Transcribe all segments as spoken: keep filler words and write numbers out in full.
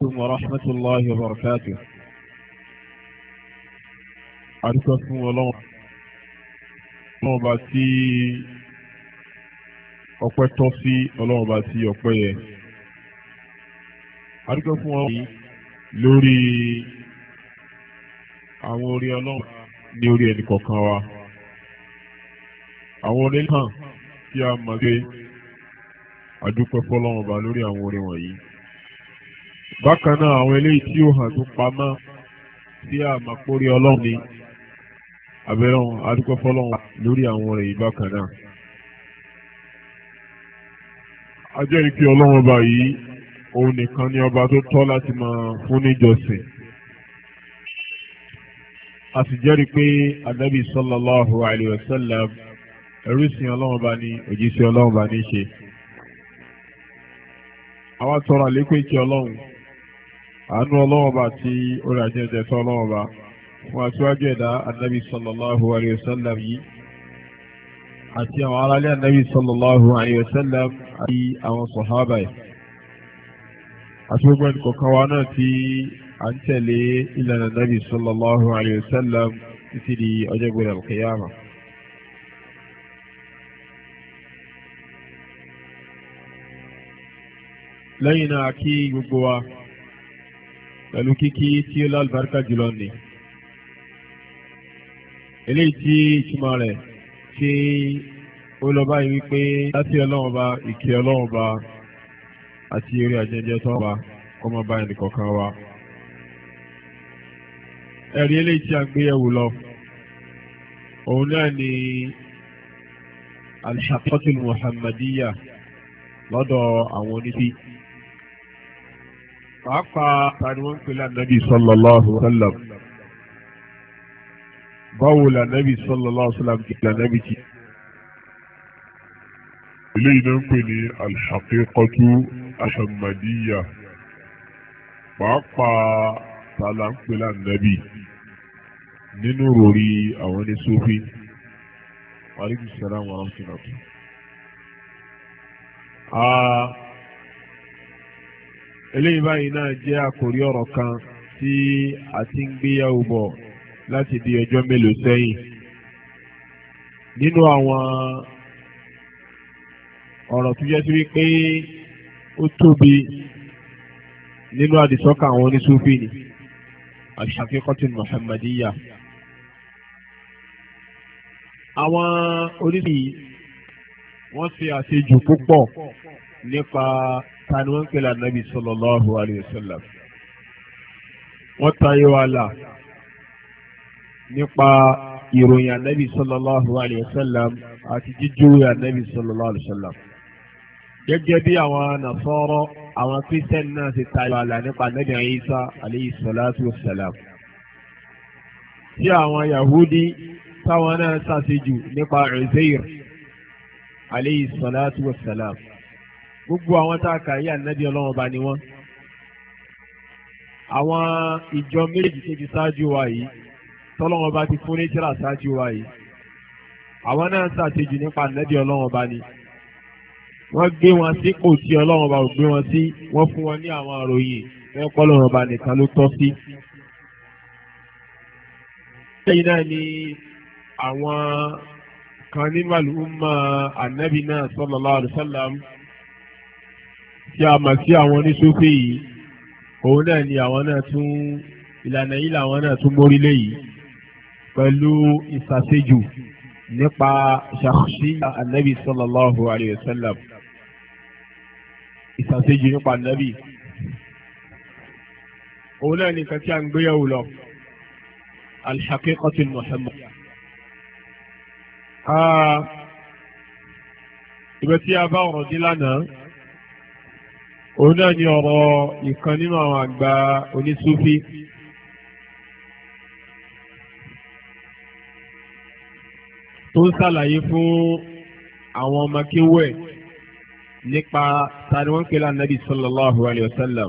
ورحمة الله وبركاته. àdúpẹ́ fún Ọlọ́run Ọlọ́run bá tí ọpẹ́ tọ́ sí, Ọlọ́run bá tí ọpẹ́ yẹ. àdúpẹ́ fún Ọlọ́run lórí àwọn orí Ọlọ́run ní orí ẹnì kọ̀ọ̀kan wa. àwọn orí hàn tí a mọ̀ pé àdúpẹ́ fún Ọlọ́run bá lórí àwọn orí wọ̀nyí. bákan náà àwọn eléyìí tí ó hàn tó pamọ́ tí a mọ̀ pé orí Ọlọ́run ni abẹ́rẹ́ wọn adúpẹ́ fọlọ́run lórí àwọn ọ̀rẹ́ yìí bákan náà. a jẹ́rìí pé Ọlọ́run ọba yìí òun nìkan ni ọba tó tọ́ láti máa fún níjọsìn. a sì jẹ́rìí pé Ànábì sallallahu alayhi wa sallam ẹrú sìn Ọlọ́run ọba ní òjíṣẹ́ Ọlọ́run ọba ní í ṣe. àwa tọrọ àlékún ìkẹ́ Ọlọ́run àánú Ọlọ́run ọba tí ó rà jẹ́jẹ́ tọ́ Ọlọ́run ọba fún aṣíwájú ẹ̀dá Ànábì sallallahu alayhi wa sallam yìí àti àwọn aráalé Ànábì sallallahu alayhi wa sallam àti àwọn sọ̀hábà ẹ̀ àti gbogbo ẹni kọ̀ọ̀kan wa náà tí à ń tẹ̀lé ìlànà Ànábì sallallahu alayhi wa sallam títí di ọjọ́ ìgbéra al-qiyama. lẹ́yìn náà kí gbogbo wa pẹ̀lú kíkí tí ó lálùbáríkà jùlọ ni eléyìí tí ìtumọ̀ rẹ̀ tí ó lọ báyìí wípé láti Ọlọ́run Ọba ìkẹ́ Ọlọ́run Ọba àti orí àjẹjẹ tó wà kó máa bá ẹnì kọ̀ọ̀kan wa. ẹ̀rí eléyìí tí a gbé yẹ̀wò lọ òun náà ni al-haqiqatul muhammadiyya lọ́dọ̀ àwọn oníbí. pàápàá tani wọ́n ń pè lánàbí sallallahu alaihi wasallam. báwo la nabi sallallahu alaihi wasallam ti la nabi ti. eléyìí náà ń pè ní alḥaqiqatu aḥmadiyya pàápàá tààlà ń pè lánàbí nínú ròrí àwọn ní Sufi. aleykum salaam wa rahmatulah. eléyìí báyìí náà jẹ́ àkòrí ọ̀rọ̀ kan tí a ti ń gbéyàwó bọ̀ láti di ọjọ́ mélòó sẹ́yìn. nínú àwọn ọ̀rọ̀ tó jẹ́ sí wípé ó tóbi nínú àdìsọ́kà àwọn oníṣúfì ni al-haqiqatul muhammadiyya. àwọn oníṣúfì wọ́n ṣe àṣejù púpọ̀ nípa tani wọ́n ń pè lánàbí sallallahu alayhi wa sallam. wọ́n tayọ ààlà nípa ìròyìn ànábì sallallahu alayhi wa sallam àti jíjúwe ànábì sallallahu alayhi wa sallam. gẹ́gẹ́ bí àwọn nàṣọ́rọ́ àwọn kírísítẹ́nì náà ti tayọ ààlà nípa ànábì Ìsá alayhi salatu wa salam. tí àwọn yahudi táwọn náà ṣàṣejù nípa Uzair alayhi salatu wa salam. gbogbo àwọn tá a kà yí ànábì ọlọ́wọ́n bá ní wọ́n. àwọn ìjọ méjì tó ti ṣáájú wa yìí tọ́lọ́wọ́n bá ti fún ní tírà ṣáájú wa yìí àwọn náà ṣàṣejù nípa ànábì ọlọ́wọ́n bá ní. wọ́n gbé wọn sípò tí ọlọ́wọ́n bá ò gbé wọn sí, wọ́n fún wọn ní àwọn àròyìn fẹ́ pọ́lọ́wọ́n bá nìkan ló tọ́ sí. lẹ́yìn náà ni àwọn kan nínú àlùmọ́ ànábì náà sallallahu alaihi wasallam tí a mọ̀ sí àwọn oníṣúfì yìí òun náà ni àwọn náà tún ìlànà yìí làwọn náà tún mórílé yìí pẹ̀lú ìṣàṣejù nípa ṣàṣìyà ànábì sallallahu alayhi wa sallam. ìṣàṣejù nípa ànábì òun náà ni nǹkan tí a ń gbéyàwó lọ al-haqiqatul muhammadiyya. ìgbà tí a bá ọ̀rọ̀ dé lánàá òun náà ni ọ̀rọ̀ ìkan nínú àwọn àgbà onísúfí tó ń ṣàlàyé fún àwọn ọmọ kéwẹ̀ nípa tani wọ́n ń pè lánàbí sallallahu alayhi wa sallam.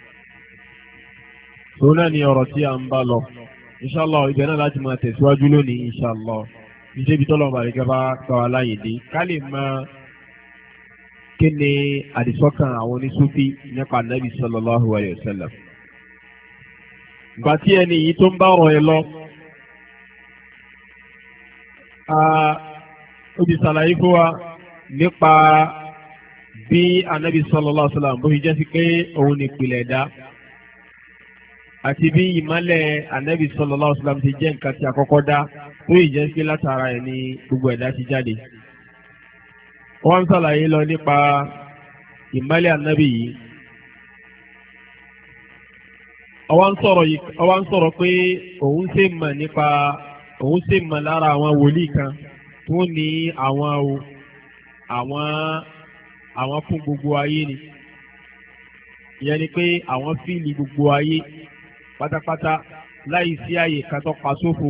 òun náà ni ọ̀rọ̀ tí a ń bá lọ inṣàlá ibẹ̀ náà láti máa tẹ̀síwájú lónìí inṣàlá níṣẹ́ ibi tọ́lọ́ bàrẹ̀ gẹ́gẹ́ bá gbà wá láyè dé ká lè máa kí ni àdìsọ́kàn àwọn onísúfí nípa nàbì sallallahu alayhi wa sallam. ìgbà tí ẹni yìí tó ń bá ọ̀rọ̀ ẹ lọ ó ti ṣàlàyé fún wa nípa bí anabi sallallahu alaihi wasallam bó ṣe jẹ́ sí pé òun ní ìpìlẹ̀ ẹ̀dá àti bí ìmọ́lẹ̀ anabi sallallahu alaihi wasallam ti jẹ́ nǹkan tí a kọ́kọ́ dá tó yìí jẹ́ sí látara ẹ̀ ní gbogbo ẹ̀dá ti jáde. wọ́n ń ṣàlàyé lọ nípa ìmọ́lẹ̀ anabi yìí. ọwọ́ ń sọ̀rọ̀ yìí ọwọ́ ń sọ̀rọ̀ pé òun ṣe mọ̀ nípa òun ṣe mọ̀ lára àwọn wòlíì kan tó ní àwọn o àwọn àwọn fún gbogbo ayé ni ìyẹn ni pé àwọn fíìlì gbogbo ayé pátápátá láì sí àyè kan tó pa sófo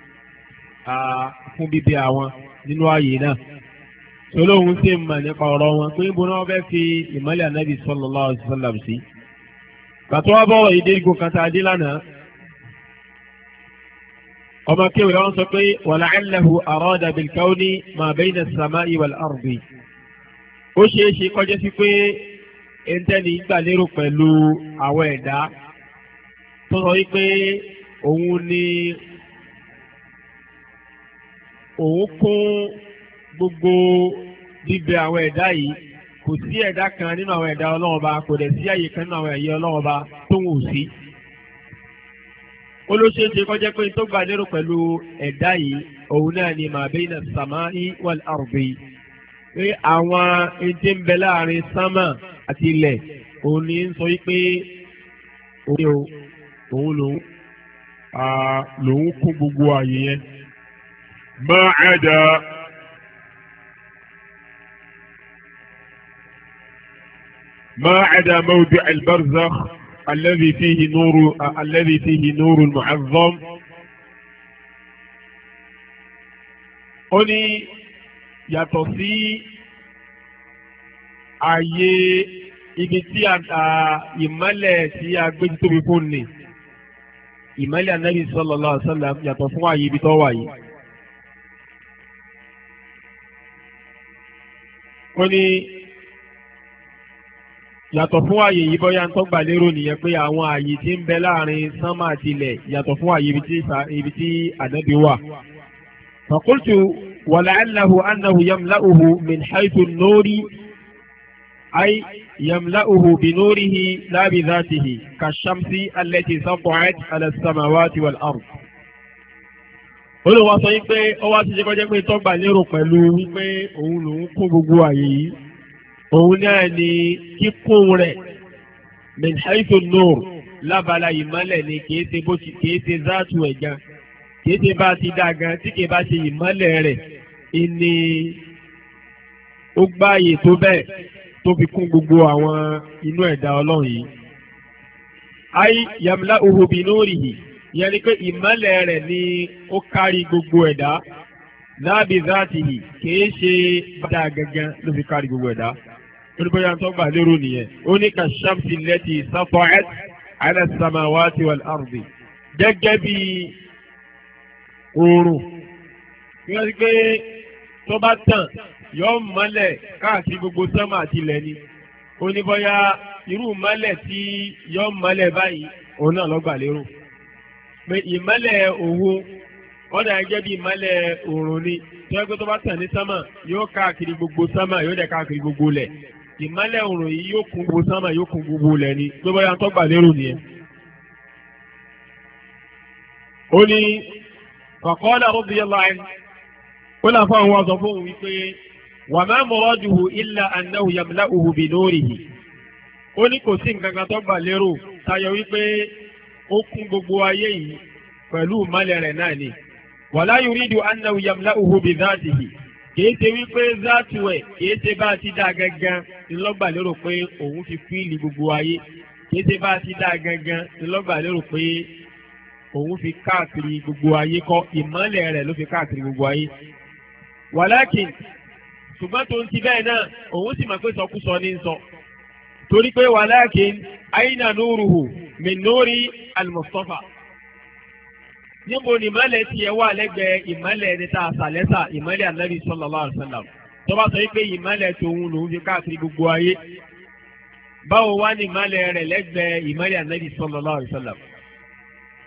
fún bíbẹ àwọn nínú ààyè náà tolóhùn ṣe mọ̀ nípa ọ̀rọ̀ wọn pé níbo ni wọ́n fẹ́ fi ìmọ́lẹ̀ ànábì sallallahu alaihi wasallam sí. Kàtó wá bọ́wọ̀ ìdí igun kan tá a dé lánàá. Ọmọ kéwì lọ́wọ́ sọ pé wala'allahu arada bil-kawni ma bayna as-sama'i wal-ardi. Ó ṣeé ṣe kọjá sí pé ẹ̀ńtẹ́ni gbà lérò pẹ̀lú àwọn ẹ̀dá tó sọ wípé òun ni òun kún gbogbo bíbẹ àwọn ẹ̀dá yìí. Kò sí ẹ̀dá kan nínú àwọn ẹ̀dá Ọlọ́run Ọba, kò dẹ̀ sí àyè kan nínú àwọn ẹ̀yẹ Ọlọ́run Ọba tó ń wò sí. Ó ló ṣeé ṣe kó jẹ́ pé tó gbà lérò pẹ̀lú ẹ̀dá yìí òun náà ni ma bayna as-sama'i wal-ardi. Pé àwọn ẹ̀jẹ̀ ń bẹ láàrin sánmà àti ilẹ̀ òun ni ń sọ wípé òun lòun lòun kún gbogbo àyè yẹn. Ma 'ada ما عدا موضع البرزخ الذي فيه نور الذي فيه نور معظم. ó ní yàtọ̀ sí ààyè ibi tí ìmọ́lẹ̀ tí a gbé tóbi fún ni ìmọ́lẹ̀ Ànábì sallallahu alaihi wasallam yàtọ̀ fún ààyè ibi tó wà yìí. ó ní yàtọ̀ fún ààyè yìí bọ́yá ń tọ́gbà lérò nìyẹn pé àwọn ààyè tí ń bẹ láàrin sánmà àti ilẹ̀ yàtọ̀ fún ààyè ibi tí ànábì wà. faqultu wala'allahu annahu yamla'uhu min haythu an-nuri ay yamla'uhu binurihi la bi dhatihi kash-shamsi allati sata'at 'ala as-samawati wal-ard. olùwà sọ yín pé ó wá ti ṣe kọjá pé tọ́gbà lérò pẹ̀lú wípé òun lòún kún gbogbo ààyè yìí. òun náà ni kíkún rẹ̀ min haythu an-nur lábala ìmọ́lẹ̀ ni kìí ṣe bó ti kìí ṣe záàtù ẹ̀ gan kìí ṣe bá ti dá gan tí kìí bá ṣe ìmọ́lẹ̀ rẹ̀ ìní ó gbáàyè tó bẹ́ẹ̀ tó fi kún gbogbo àwọn inú ẹ̀dá ọlọ́run yìí. ay yamla'uhu binurihi yẹn ni pé ìmọ́lẹ̀ rẹ̀ ni ó kárí gbogbo ẹ̀dá la bi dhatihi kìí ṣe bá gangan ló fi kárí gbogbo ẹ̀dá. olùbọ̀yà tó gbà lérò nìyẹn ó ní ka shamsi allati sata'at 'ala as-samawati wal-ardi gẹ́gẹ́ bí oòrùn kí wọ́n ti pé tó bá tàn yóò mọ́lẹ̀ káàkiri gbogbo sánmà àti ilẹ̀ ni ó ní bọ́yá irú mọ́lẹ̀ tí yóò mọ́lẹ̀ báyìí òun náà ló gbà lérò pé ìmọ́lẹ̀ òun wọ́n dà gẹ́gẹ́ bí ìmọ́lẹ̀ oòrùn ni tó yẹ pé tó bá tàn ní sánmà yóò káàkiri gbogbo sánmà yóò dẹ̀ káàkiri gbogbo ilẹ̀ ìmọ́lẹ̀ oòrùn yìí yóò kún gbogbo sánmà yóò kún gbogbo ilẹ̀ ni tó bá yà tó gbà lérò nìyẹn. ó ní faqala radiyallahu anhu ó là fún àwọn ọ̀sán fóun wípé wa ma muraduhu illa annahu yamla'uhu bi nurihi. ó ní kò sí nǹkan kan tó gbà lérò tayọ wípé ó kún gbogbo ayé yìí pẹ̀lú ìmọ́lẹ̀ rẹ̀ náà ni. wala yuridu annahu yamla'uhu bi dhatihi. kìí ṣe wípé záàtù ẹ̀ kìí ṣe bá a ti dá gangan ńlọ́gbà lérò pé òun fi fíìlì gbogbo ayé kìí ṣe bá a ti dá gangan ńlọ́gbà lérò pé òun fi káàkiri gbogbo ayé kọ́ ìmọ́lẹ̀ rẹ̀ ló fi káàkiri gbogbo ayé. wàlákìn ṣùgbọ́n tó ń ti bẹ́ẹ̀ náà òun sì mọ̀ pé sọkúsọ ní sọ torí pé wàlákìn àyínà núruhù min núri al-Mustafa. níbo ni ìmọ́lẹ̀ tiẹ̀ wà lẹ́gbẹ̀ẹ́ ìmọ́lẹ̀ ẹni tá a sàlẹ́sà ìmọ́lẹ̀ Ànábì sallallahu alaihi wasallam tó bá sọ pé ìmọ́lẹ̀ tòun lòun fi káàkiri gbogbo ayé báwo wá ní ìmọ́lẹ̀ rẹ̀ lẹ́gbẹ̀ẹ́ ìmọ́lẹ̀ Ànábì sallallahu alaihi wasallam.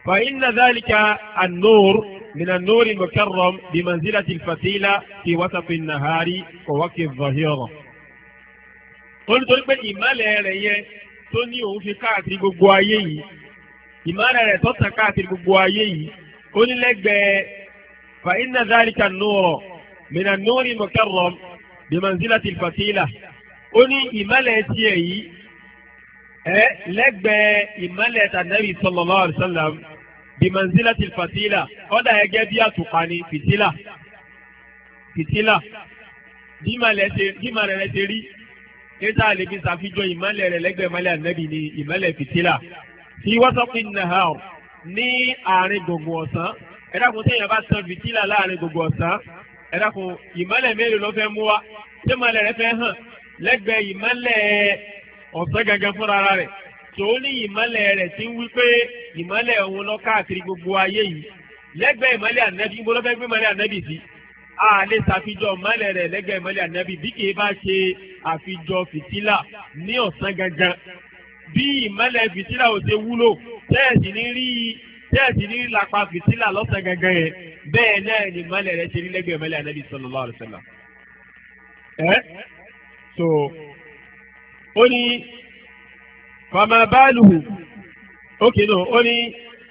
فإن ذلك النور من النور المكرم بمنزلة الفتيلة في وسط النهار ووقت الظهيرة. قلت لك ìmọ́lẹ̀ rẹ̀ yẹn tó ní òun fi káàkiri gbogbo ayé yìí ìmọ́lẹ̀ rẹ̀ tó tàn káàkiri gbogbo ayé yìí ó ní lẹ́gbẹ̀ẹ́ فإن ذلك النور من النور المكرم بمنزلة الفتيلة ó ní ìmọ́lẹ̀ tiẹ̀ yìí ẹ lẹ́gbẹ̀ẹ́ ìmọ́lẹ̀ tànàbí sallallahu alaihi wasallam bimanzilati fatila ọ̀dà ẹgẹ́ bí àtùpà ní fìtílà fìtílà bímọ̀lẹ̀ rẹ̀ ṣe rí níta lè fi ṣàfihàn ìmọ̀lẹ̀ rẹ̀ lẹ́gbẹ̀ẹ́ ìmọ̀lẹ̀ ànábì ní ìmọ̀lẹ̀ fìtílà fi wasati nahar ní àárín gbogbo ọ̀sán ẹ dákun téèyàn bá tan fìtílà láàárín gbogbo ọ̀sán ẹ dákun ìmọ̀lẹ̀ mélòó ló fẹ́ mú wa ṣé ìmọ̀lẹ̀ rẹ̀ fẹ́ hàn lẹ́gbẹ̀ẹ́ ìmọ̀lẹ̀ ọ̀sán gangan fúnra rẹ̀ tó ní ìmọ̀lẹ̀ rẹ̀ tí ń wí pé ìmọ̀lẹ̀ òun lọ káàkiri gbogbo ayé yìí lẹ́gbẹ̀ẹ́ ìmọ̀lẹ̀ ànábì ń bọ́ lọ́fẹ́ gbé ìmọ̀lẹ̀ ànábì sí a lè ṣàfijọ́ ìmọ̀lẹ̀ rẹ̀ lẹ́gbẹ̀ẹ́ ìmọ̀lẹ̀ ànábì bí kì í bá ṣe àfijọ́ fìtílà ní ọ̀sán gangan bí ìmọ̀lẹ̀ fìtílà ò ṣe wúlò tẹ́ẹ̀sì ní rí tẹ́ẹ̀sì ní lápá fìtílà lọ́sàn gangan yẹn bẹ́ẹ̀ náà ni ìmọ̀lẹ̀ rẹ̀ ṣe rí lẹ́gbẹ̀ẹ́ ìmọ̀lẹ̀ ànábì sallallahu alaihi wasallam. ẹ́ so ó ní fama báàlùhù ókè náà ó ní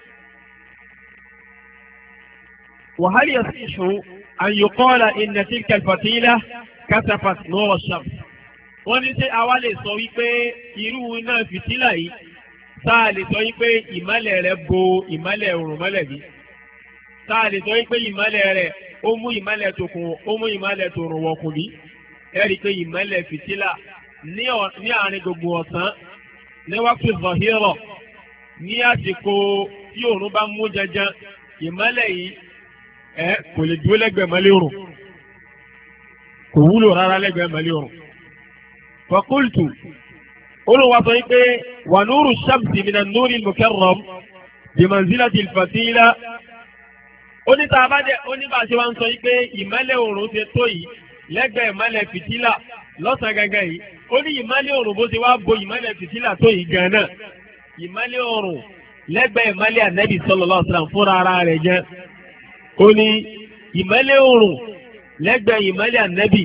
وهل يصح أن يقال إن تلك الفتيلة كسفت نور الشمس wọ́n ní ṣé àwa lè sọ wípé irú iná fìtílà yìí sáà lè sọ wípé ìmọ́lẹ̀ rẹ̀ bo ìmọ́lẹ̀ òrùn mọ́lẹ̀ bí sáà lè sọ wípé ìmọ́lẹ̀ rẹ̀ ó mú ìmọ́lẹ̀ tòkùn ó mú ìmọ́lẹ̀ tòrùn wọ̀kùn bí ẹ rí i pé ìmọ́lẹ̀ fìtílà ní àárín gbogbo ọ̀sán ní wákìtí zọ̀hírọ̀ ní àsìkò tí òòrùn bá mú janjan ìmọ́lẹ̀ yìí ẹ kò lè dúró lẹ́gbẹ̀ẹ́ ìmọ́lẹ̀ òrùn kò wúlò rárá lẹ́gbẹ̀ẹ́ ìmọ́lẹ̀ òrùn. fakultu olùwà sọ yìí pé wà núrù shamsi minan núrì mukarram bi manzilati al-fatila oníta abájẹ oníbàṣẹ wa ń sọ yìí pé ìmọ́lẹ̀ òrùn ṣe tó yìí lẹ́gbẹ̀ẹ́ ìmọ́lẹ̀ fìtílà lọ́sàn-án gangan yìí ó ní ìmọ́lẹ̀ òrùn bó ṣe wá bo ìmọ́lẹ̀ fìtílà tó yìí gan-an ìmọ́lẹ̀ òrùn lẹ́gbẹ̀ẹ́ ìmọ́lẹ̀ ànábì sallallahu alaihi wasallam fúnra ara rẹ̀ jẹ́ ó ní ìmọ́lẹ̀ òrùn lẹ́gbẹ̀ẹ́ ìmọ́lẹ̀ ànábì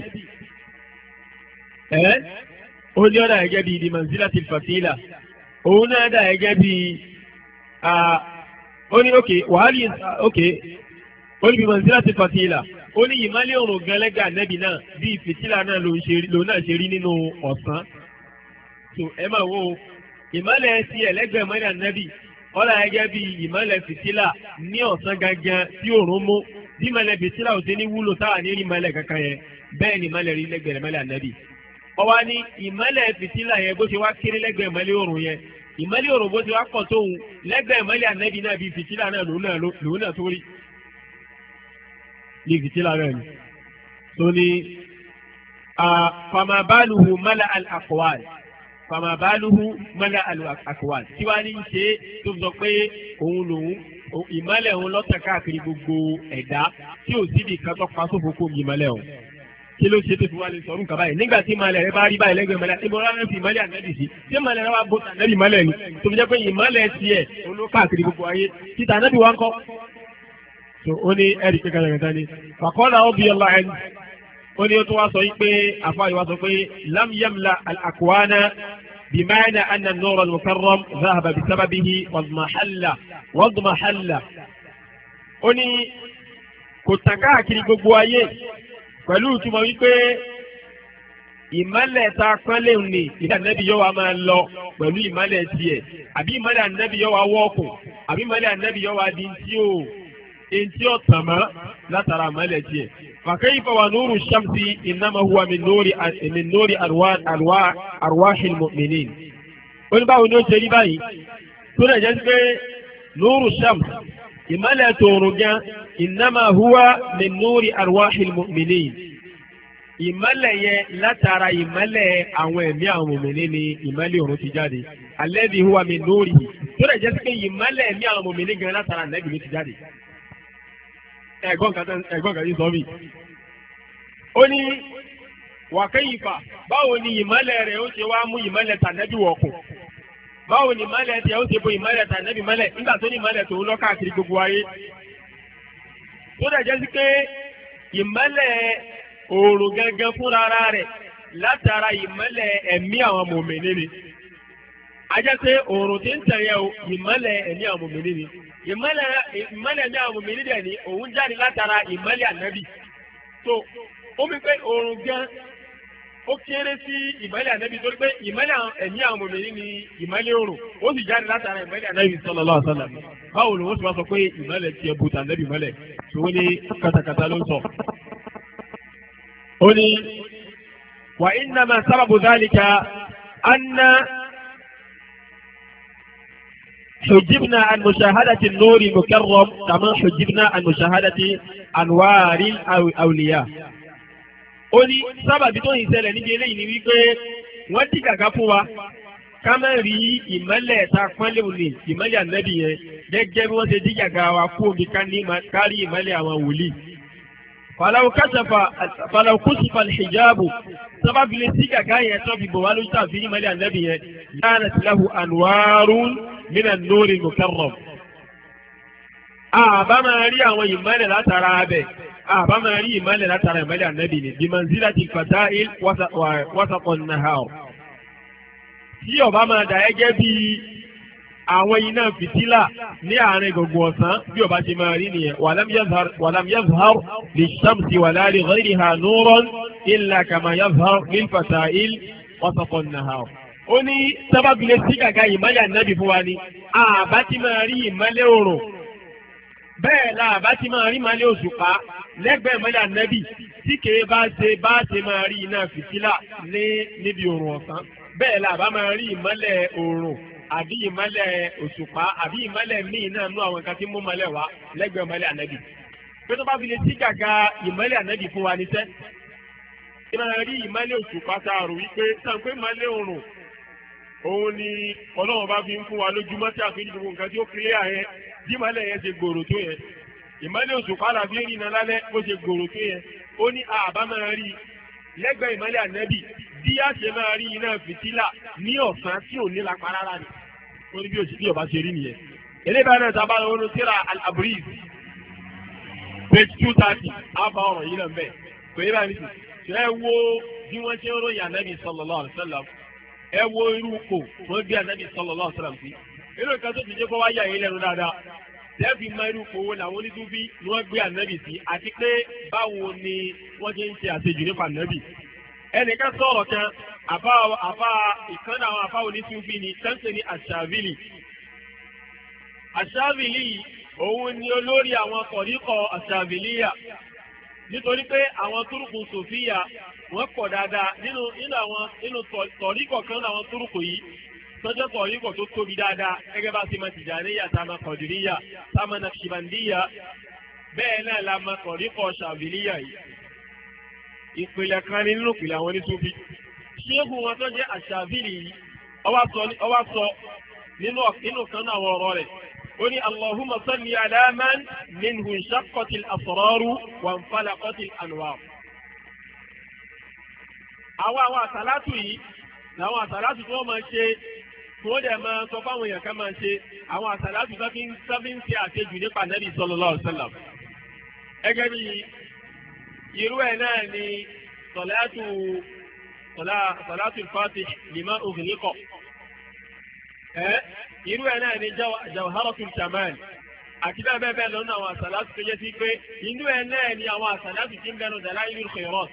ẹ́ ó ní ọ̀dà gẹ́gẹ́ bíi di manzilatil fatila òun náà dà gẹ́gẹ́ bíi ó ní òkè wàhálì òkè ó ní bíi manzilatil fatila ó ní ìmọ́lẹ̀ òrùn gan lẹ́gbẹ̀ẹ́ ànábì náà bíi fìtílà náà ló náà ṣe rí nínú ọ̀sán tó ẹ máa wo ìmọ́lẹ̀ ti ẹ̀lẹ́gbẹ̀ẹ́ ìmọ́lẹ̀ ànábì ọ̀là gẹ́gẹ́ bí ìmọ́lẹ̀ fìtílà ní ọ̀sán gangan tí òòrùn mú bí ìmọ́lẹ̀ fìtílà ò sí ní wúlò táwa ní rí ìmọ́lẹ̀ kankan yẹn bẹ́ẹ̀ ni ìmọ́lẹ̀ rí lẹ́gbẹ̀ẹ́ ìmọ́lẹ̀ ànábì. ọwọ́ ní ìmọ́lẹ̀ fìtílà yẹn bó ṣe wá kéré lẹ́gbẹ̀ẹ́ ìmọ́lẹ̀ òòrùn yẹn ìmọ́lẹ̀ òòrùn bó ṣe wá pọ̀ tóun lẹ́gbẹ̀ẹ́ ìmọ́lẹ̀ ànábì náà bí fìtílà náà lòun náà tó rí ní fìtílà náà ni. tó ní famabaluhu mala al-aqwal fàmàbálùhù mọ́lá àkùwà tí wàá ní í ṣe tó sọ pé òun lòun ìmọ́lẹ̀ òun lọ́tàn káàkiri gbogbo ẹ̀dá tí ò síbi kan tó pa sófo kó ìmọ́lẹ̀ òun kí ló ṣe tó fi wá lè sọ̀rọ̀ nǹkan báyìí nígbà tí ìmọ́lẹ̀ rẹ bá rí báyìí lẹ́gbẹ̀ẹ́ ìmọ́lẹ̀ tí mo rán fi ìmọ́lẹ̀ ànábì sí tí ìmọ́lẹ̀ rẹ wá bó tànábì ìmọ́lẹ̀ ni tó fi jẹ́ pé ìmọ́lẹ̀ tiẹ̀ olú káàkiri gbogbo ayé tí tànábì wá ń kọ́. tó ó ní ẹ̀rí pé kàtàkàtà ni fàkọ́lá ó bí ọlá ẹni ó ní ó tún wá sọ yí pé àfáà yìí wá sọ pé lam yamla al-akwana بمعنى أن النور المكرم ذهب بسببه واضمحل واضمحل ó ní kò tàn káàkiri gbogbo ayé pẹ̀lú ìtumọ̀ wípé ìmọ́lẹ̀ tá a pọ́n léwu ni ìdá ànábì yóò wá máa lọ pẹ̀lú ìmọ́lẹ̀ tiẹ̀ àbí ìmọ́lẹ̀ ànábì yóò wá wọ́ọ̀kùn àbí ìmọ́lẹ̀ ànábì yóò wá di ntí ò ntí ò tàn mọ́ látara ìmọ́lẹ̀ tiẹ̀. فكيف ونور الشمس إنما هو من نور من نور أرواح أرواح أرواح المؤمنين. wọ́n ní báwo ni ó ṣe rí báyìí tó lè jẹ́ pé نور الشمس ìmọ́lẹ̀ tòòrùn gan إنما هو من نور أرواح المؤمنين. ìmọ́lẹ̀ yẹn látara ìmọ́lẹ̀ àwọn ẹ̀mí àwọn mùmìnì ni ìmọ́lẹ̀ òrùn ti jáde. الذي هو من نوره tó lè jẹ́ pé ìmọ́lẹ̀ ẹ̀mí àwọn mùmìnì gan látara Ànábì ló ti jáde. ẹ̀gbọ́n kan yìí sọ mí. ó ní wàkẹ́yìfà báwo ni ìmọ́lẹ̀ rẹ̀ ó ṣe wá mú ìmọ́lẹ̀ tànẹ́bí wọ̀kùn báwo ni ìmọ́lẹ̀ tiẹ̀ ó ṣe bo ìmọ́lẹ̀ tà nẹ́bí mọ́lẹ̀ nígbà tó ní ìmọ́lẹ̀ tó ń lọ káàkiri gbogbo ayé. tó dẹ̀ jẹ́ sí pé ìmọ́lẹ̀ oòrùn gangan fúnra rẹ̀ látara ìmọ́lẹ̀ ẹ̀mí àwọn mòmìnir ni. a jẹ́ pé oòrùn tí ń tẹ̀yẹ o ìmọ́lẹ̀ ẹ̀mí àwọn mòmìnir ni. ìmọ́lẹ̀ ìmọ́lẹ̀ ẹ̀mí àwọn mòmìnir dẹ̀ ni òun jáde látara ìmọ́lẹ̀ ànábì. tó ó mi pé oòrùn gan ó kéré sí ìmọ́lẹ̀ ànábì torí pé ìmọ́lẹ̀ ẹ̀mí àwọn mòmìnir ni ìmọ́lẹ̀ oòrùn ó sì jáde látara ìmọ́lẹ̀ ànábì sallallahu alaihi wasallam. báwo ni wọ́n ti wá sọ pé ìmọ́lẹ̀ tiẹ̀ bu tànábì mọ́lẹ̀ tó ní kàtàkàtà ló ń sọ. ó ní wa innama sababu dhalika anna حجبنا عن مشاهدة النور المكرم كما حجبنا عن مشاهدة أنوار الأولياء. ó ní sábàbí tó ń ṣẹlẹ̀ níbi eléyìí ni wípé wọ́n ti gàgá fún wa ká má rí ìmọ́lẹ̀ tá a pọ́nlé òní ìmọ́lẹ̀ ànábì yẹn gẹ́gẹ́ bí wọ́n ṣe dí gàgá wa kú omi ká rí ìmọ́lẹ̀ àwọn wòlíì. falaw kashafa falaw kushifa al-hijabu sábàbí lè sí gàgá yẹn tó fi bò wá lójú tàbí ìmọ́lẹ̀ ànábì yẹn kanat lahu anwarun min an-nur al-mukarram. àbá máa rí àwọn ìmọ́lẹ̀ látara abẹ àbá máa rí ìmọ́lẹ̀ látara ìmọ́lẹ̀ ànábì ni bí manzilati al-fata'il wasaqa an-nahar. tí ọba máa dà gẹ́gẹ́ bí àwọn iná fìtílà ní àárín gbogbo ọ̀sán bí ọba ṣe máa rí nìyẹn walam yazhar walam yazhar lish-shamsi wala li ghayriha nurun illa kama yazhar lil-fata'il wasaqa an-nahar. ó ní sábàbílẹ̀ sí gàgà ìmọ́lẹ̀ ànábì fún wa ni àbá ti máa rí ìmọ́lẹ̀ oòrùn bẹ́ẹ̀ la àbá ti máa rí ìmọ́lẹ̀ òṣùpá lẹ́gbẹ̀ẹ́ ìmọ́lẹ̀ ànábì tí kèé bá ṣe bá ṣe máa rí iná fìtílà ní níbi oòrùn ọ̀sán bẹ́ẹ̀ la àbá máa rí ìmọ́lẹ̀ oòrùn àbí ìmọ́lẹ̀ òṣùpá àbí ìmọ́lẹ̀ míì náà nú àwọn nǹkan tí mú mọ́lẹ̀ wá lẹ́gbẹ̀ẹ́ ìmọ́lẹ̀ ànábì. pé tó bá fi lè sí gàgà ìmọ́lẹ̀ ànábì fún wa níṣẹ́ ìmọ̀ràn rí ìmọ́lẹ̀ òṣùpá tá a rò wípé sàn pé ìmọ́lẹ̀ oòrùn òun ni ọlọ́run bá fi ń fún wa lójúmọ́ tí a fi ń dìbò nǹkan tí ó kílẹ̀ yẹn bí ìmọ́lẹ̀ yẹn ṣe gbòòrò tó yẹn ìmọ́lẹ̀ òṣùpá la fi ń rìnà lálẹ́ bó ṣe gbòòrò tó yẹn ó ní àbá máa rí lẹ́gbẹ̀ẹ́ ìmọ́lẹ̀ ànábì bí a ṣe máa rí iná fìtílà ní ọ̀sán tí ò ní lápá rárá ni ó ní bí òṣìṣẹ́ bí ọba ṣe rí nìyẹn. eléyìí náà sábà lọ́wọ́ ló tíra al-Abriz page two thirty àbá ọ̀rọ̀ yìí náà bẹ́ẹ̀ kò yẹ báyìí nìsín ṣe é wo bí wọ́n ṣe ń ròyìn ànábì sallallahu alaihi wasallam ẹ wo irú kò wọ́n gbé ànábì sallallahu alaihi wasallam sí irú nǹkan tó ti jẹ́ kó wáyà yìí lẹ́nu dáadáa lẹ́ẹ̀fì mọ irú kò wo làwọn onídùúbí ni wọ́n gbé ànábì sí àti pé báwo ni wọ́n ṣe ń ṣe àṣejù nípa ànábì. ẹnìkan sọ̀rọ̀ kan àfa àfa ìkànnì àwọn àfa onídùúbí ni kẹ́ńsẹ̀ ní àṣàbìlì àṣàbìlì òun ni olórí àwọn kọ̀ríkọ̀ àṣàbìlìyà nítorí pé àwọn túrùkù sòfíà wọ́n pọ̀ dáadáa nínú nínú àwọn nínú tọ̀ríkọ̀ kan náà àwọn túrùkù yìí tọ́jọ́ tọ̀ríkọ̀ tó tóbi dáadáa gẹ́gẹ́ bá ti máa tìjàníyà tá a máa kọ̀dìríyà tá a máa nàkṣibandíyà bẹ́ẹ̀ náà la máa tọ̀ríkọ̀ ṣàbìlíyà yìí. ìpìlẹ̀ kan ní nínú ìpìlẹ̀ àwọn onítúbí. ṣéèkù wọn tó jẹ́ àṣàbìlì yìí ọwá sọ nínú kan náà àwọn ọ̀rọ̀ rẹ̀ ó ní allahumma salli ala man minhu shaqqatil asraru wa nfalaqatil anwar. àwọn àwọn àsàlátù yìí làwọn àsàlátù tí wọ́n máa ṣe tí wọ́n dẹ̀ máa sọ fáwọn èèyàn ká máa ṣe àwọn àsàlátù tó fi ń ṣe àṣejù nípa Nabi sallallahu alaihi wasallam. ẹgẹ́ bí irú ẹ̀ náà ni sọ̀látù sọ̀látù Fatih lima ughliqa. ẹ́ irú ẹ̀ náà ni Jawharatul Kamal àti bẹ́ẹ̀ bẹ́ẹ̀ bẹ́ẹ̀ lọ́nà àwọn àsàlátù tó jẹ́ sí pé inú ẹ̀ náà ni àwọn àsàlátù tí ń bẹnu Dalailul Khairat.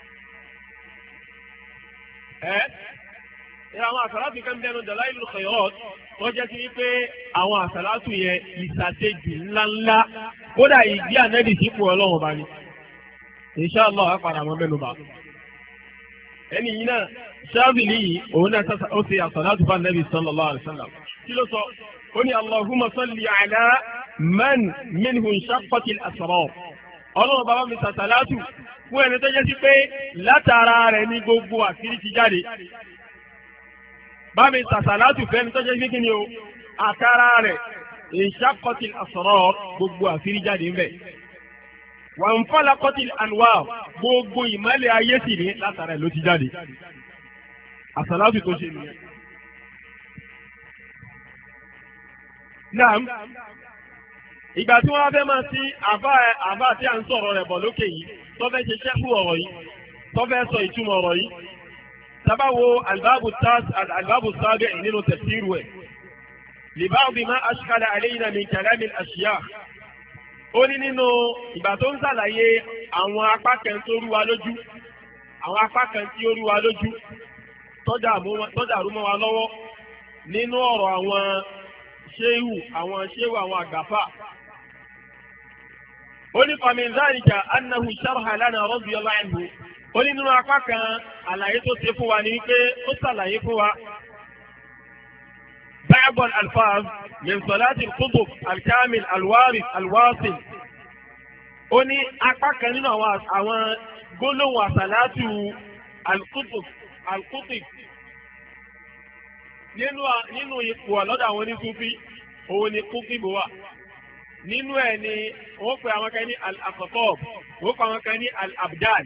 ẹ́ ẹ àwọn àsàlátù kan bẹnu Dalailul Khairat wọ́n jẹ́ sí wípé àwọn àsàlátù yẹn ìsàtẹ́jù ńláńlá kódà ìgbé ànẹ́bì sípò ọlọ́run bá ní. Insha Allah àpàdà mọ́ mẹ́nu bá. ẹni yìí náà Ṣáàbìlì yìí òun náà ó ṣe àsàlátù bá ànẹ́bì sallallahu alaihi wasallam. kí ló sọ? ó ní Allahumma salli ala man minhu shaqqatil asrar. ọlọ́run bàbá mi sàsàlátù fún ẹni tó jẹ́ sí pé látara rẹ̀ ní gbogbo àṣírí ti jáde. bá mi sàsàlátù fẹ́ni tó jẹ́ sí kí ni o àtàrà rẹ̀ inshaqqatil asrar gbogbo àṣírí jáde ń bẹ̀. wa nfalaqatil anwar gbogbo ìmọ́lẹ̀ ayé sì ní látara ẹ̀ ló ti jáde. àsàlátù tó ṣe nìyẹn. naam ìgbà tí wọ́n fẹ́ máa ti àbá àbá tí à ń sọ̀rọ̀ rẹ̀ bọ̀ lókè yìí tó fẹ́ ṣe ṣẹ́kù ọ̀rọ̀ yìí tó fẹ́ sọ ìtumọ̀ ọ̀rọ̀ yìí sábà wo albabu sábẹ̀ nínú tafsiru ẹ̀ liba'di ma ashkala alayna min kalami al-ashyakh ó ní nínú ìgbà tó ń ṣàlàyé àwọn apá kan tó rú wa lójú àwọn apá kan tí ó rú wa lójú tọ́jà rú mọ́ wa lọ́wọ́ nínú ọ̀rọ̀ àwọn ṣéhù àwọn ṣéhù àwọn àgbàfà. ó ní famin dhalika annahu sharha lana radiyallahu anhu ó ní nínú apá kan àlàyé tó ṣe fún wa ní wípé ó ṣàlàyé fún wa ba'd al-alfaz min salati al-qutb al-kamil al-warith al-wasil ó ní apá kan nínú àwọn gbólóhùn àsàlátù al-qutb al-qutb nínú nínú ipò ọlọ́dọ̀ àwọn onísúfí òun ni kúkìbò wà nínú ẹ̀ ni wọ́n pe àwọn kan ní al-aqtab wọ́n pe àwọn kan ní al-abdal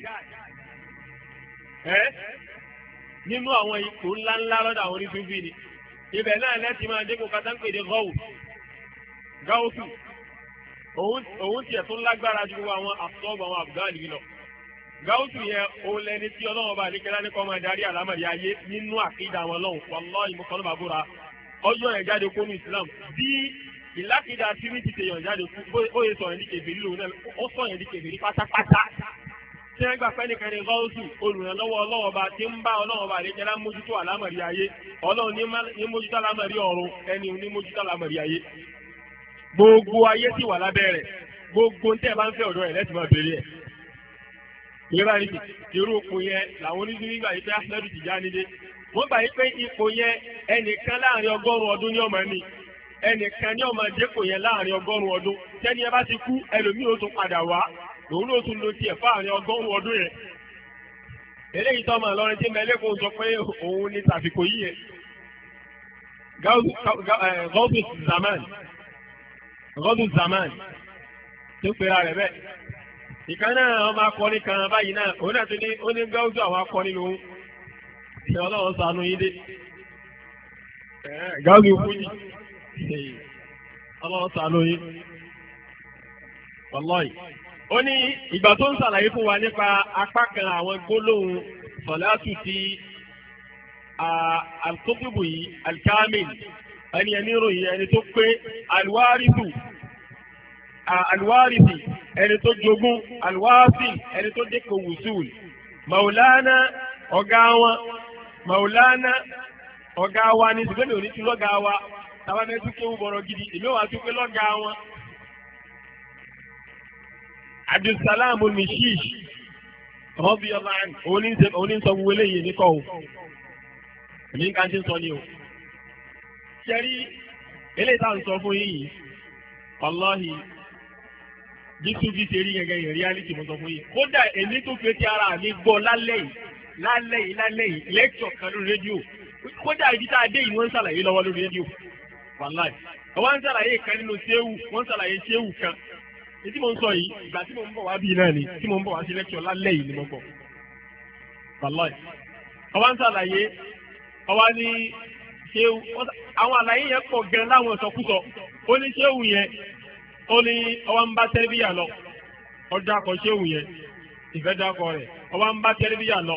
ẹ́ nínú àwọn ipò ńláńlá lọ́dọ̀ àwọn onísúfí ni ibẹ̀ náà lẹ́tì máa dé kó kátà ń pè ní gọ́wù gáwùsù òun tiẹ̀ tó lágbára ju àwọn aqtab àwọn abdal yìí lọ gáwùsù yẹn òun lẹni tí ọlọ́wọ́n bá àdékẹ́lá ní kọ́ máa darí àlámọ̀rí ayé nínú àkídà wọn lọ́hùn wallahi mo kọ́ ló bá búra ọjọ́ yẹn jáde kó ní Islam bí ìlákìdá tìrìtì tẹ yàn jáde kú ó yẹ sọ yẹn ní kèfèrí lòun náà ó sọ yẹn ní kèfèrí pátápátá tí wọ́n gbà pẹ́ nìkan ní gáwùsù olùrànlọ́wọ́ ọlọ́wọ́ bá ti ń bá ọlọ́wọ́ bá àdékẹ́lá mójútó àlámọ̀rí ayé ọlọ́run ní mójútó àlámọ̀rí ọ̀run ẹni ní mójútó àlámọ̀rí ayé gbogbo ayé sì wà lábẹ́ rẹ̀ gbogbo ń tẹ́ bá ń fẹ́ ọ̀dọ́ rẹ̀ lẹ́sìn máa bèrè ẹ̀ ìrora ní irú ipò yẹn làwọn oníṣòwò gbà yìí pé Ahmadu Tijani dé wọ́n gbà yìí pé ipò yẹn ẹnìkan láàrin ọgọ́rùn ọdún ní ọmọ ní ẹnìkan ní ọmọ dépò yẹn láàrin ọgọ́rùn ọdún tẹ́ni ẹ bá ti kú ẹlòmíì ó tún padà wá lòun ló tún lo tiẹ̀ fáàrin ọgọ́rùn ọdún yẹn eléyìí tọ́mọ Ìlọrin tí mẹ́lẹ́kùn sọ pé òun ní tàfikò yìí yẹn gọ́ọ̀dù zaman gọ́ọ̀dù zaman tó pera rẹ̀ bẹ́ẹ̀ ìkan náà ọmọ akọni kan báyìí náà òun náà ti ní ó ní gáúsù àwọn akọni lòun ṣe ọlọ́run ṣàánú yín dé gáúsù fújì ọlọ́run ṣàánú yín wallahi ó ní ìgbà tó ń ṣàlàyé fún wa nípa apá kan àwọn gbólóhùn sọ̀látù ti al-Qutb yìí al-Kamil ẹni ẹni ròyìn ẹni tó pé al-Warithu alwárìsì ẹni tó jogún alwáàsì ẹni tó dẹ́kọ̀ wùsùl maulana ọ̀gá wọn maulana ọ̀gá wa ní ṣùgbọ́n mi ò ní tún lọ́gá wa táwọn ẹni tó kéwù bọ̀rọ̀ gidi èmi wà tún pé lọ́gá wọn. abdulsalam olùmíṣíṣ rọ́bì ọ̀la oníṣọ́ wọlé eléyìí níkọ́ o èmi nǹkan ti ń sọ ni o. ṣẹ́rí eléyìí tá à ń sọ fún yìí wàláhì jísù bí ṣe rí gẹ́gẹ́ yẹn reality mo sọ fún yìí kódà èmi tó fi ti ara mi gbọ́ lálẹ́ yìí lálẹ́ yìí lálẹ́ yìí lẹ́kṣọ̀ kan lórí rédíò kódà ibi tá a dé yìí wọ́n ń ṣàlàyé lọ́wọ́ lórí rédíò wàláì wọ́n ń ṣàlàyé kan nínú ṣéwù wọ́n ń ṣàlàyé ṣéwù kan ètí mo ń sọ yìí ìgbà tí mo ń bọ̀ wá bíi náà ni tí mo ń bọ̀ wá sí lẹ́kṣọ̀ lálẹ́ yìí ni mo bọ̀ wàláì wọ́n ń ṣàlàyé ọwá ní ṣéwù àwọn àlàyé yẹn pọ̀ gan láwọn ìsọkúsọ ó ní ṣéwù yẹn ó ní ọwá ń bá tẹ́lifíyà lọ ọjà kọ ṣéwù yẹn ìfẹ́ dákọ rẹ̀ ọwá ń bá tẹ́lifíyà lọ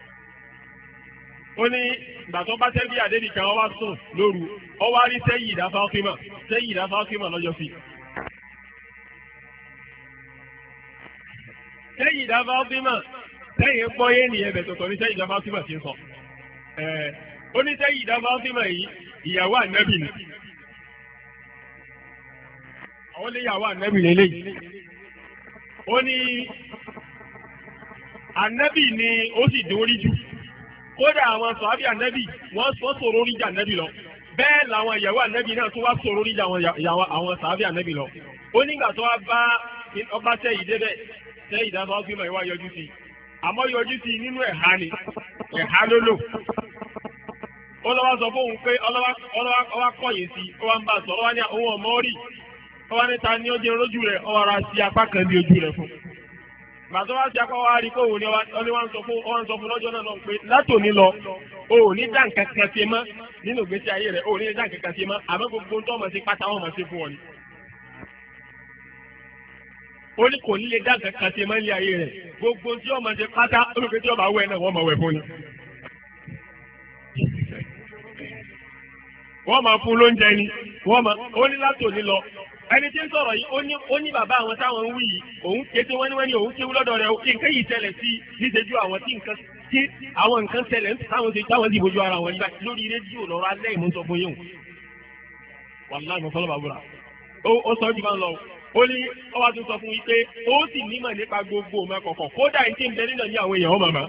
ó ní ìgbà tó bá tẹ́lifíyà débi kan ọwá sùn lóru ọwá rí sẹ́yìn ìdá Fátímà sẹ́yìn ìdá Fátímà lọ́jọ́ sí. sẹ́yìn ìdá Fátímà sẹ́yìn gbọ́ yé nìyẹn bẹ̀ tọ̀tọ̀ ní sẹ́yìn ìdá Fátímà ti ń sọ. ó ní sẹ́yìn ìdá Fátímà yìí ìyàwó ànábì ni àwọn lè yàwó ànábì lélẹ́yìí ó ní ànábì ni ó sì dórí jù kódà àwọn sọ̀hábì ànábì wọ́n sọ̀rọ̀ oríjà ànábì lọ bẹ́ẹ̀ làwọn ìyàwó ànábì náà tó wá sọ̀rọ̀ oríjà àwọn sọ̀hábì ànábì lọ ó nígbà tó wá bá ọba sẹ́yìn débẹ̀ sẹ́yìn dáná wá gbìmọ̀ ìwà yọjú sí àmọ́ yọjú sí nínú ẹ̀há ni ẹ̀há ló lò ó lọ́wọ́ sọ fóun pé ọlọ́wọ́ kọ̀yìn sí ó wá ń bá a sọ̀rọ̀ wá ní òun ọmọ rí ó wá níta ní ó jẹ́ lójú rẹ̀ ó wá ra sí apá kan ní ojú rẹ̀ fún gbàtọ́ wá sí apá wá rí kóhùn ni wọ́n sọ fún lọ́jọ́ náà lọ pé látòní lọ o ò ní dá nǹkan kan ṣe mọ́ nínú ìgbésí ayé rẹ̀ o ò ní dá nǹkan kan ṣe mọ́ àmọ́ gbogbo tó ọmọ sí pátá wọn mọ̀ sí fún ọ ni. ó ní kò ní lè dá nǹkan kan ṣe mọ́ ní ayé rẹ̀ gbogbo tí ọmọ sí pátá olùkọ́ tí ọba wẹ̀ náà wọ́n mọ̀ wẹ̀ fún ni. wọ́n máa fún lóúnjẹ ni wọ́n máa ó ní látòní lọ ẹni tí ń sọ̀rọ̀ yìí ó ní ó ní bàbá àwọn táwọn ń wí yìí òun kété wọ́n ní wọ́n ní òun kéwú lọ́dọ̀ rẹ̀ kí nǹkan yìí ṣẹlẹ̀ sí níṣẹ́jú àwọn tí nǹkan tí àwọn nǹkan ṣẹlẹ̀ táwọn ti táwọn ti bójú ara wọn nígbà lórí rédíò lọ́rọ̀ alẹ́ ìmúṣọ fún yóò wàláì mo fọlọ́ bàbúrà ó sọ jù bá ń lọ ó ní ó wá tún sọ fún yìí pé ó sì nímọ̀ nípa gbogbo ọmọ kọ̀ọ̀kan kódà ní tí ń bẹ nínú ní àwọn èèyàn ọmọ màmá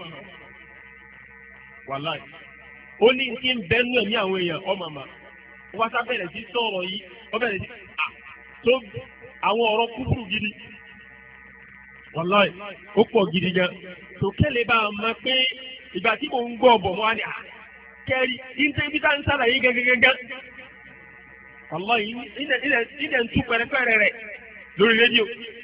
wàláì ó ní tí ń bẹ nínú ní àwọn èèyàn ọmọ màmá wọ́n sá bẹ̀rẹ̀ sí sọ̀rọ̀ yìí ó bẹ̀rẹ̀ sí tó àwọn ọ̀rọ̀ kúkúrú gidi wàláì ó pọ̀ gidi gan tó kẹ́lẹ́ bá a mọ̀ pé ìgbà tí mò ń gbọ́ ọ̀bọ̀ mọ́ á ní à kẹ́rì ìntẹ́bí tá ń sàlàyé gẹ́gẹ́gẹ́gẹ́ wàláì ilẹ̀ ń tú pẹ̀rẹ́pẹ̀rẹ́ rẹ̀ lórí rédíò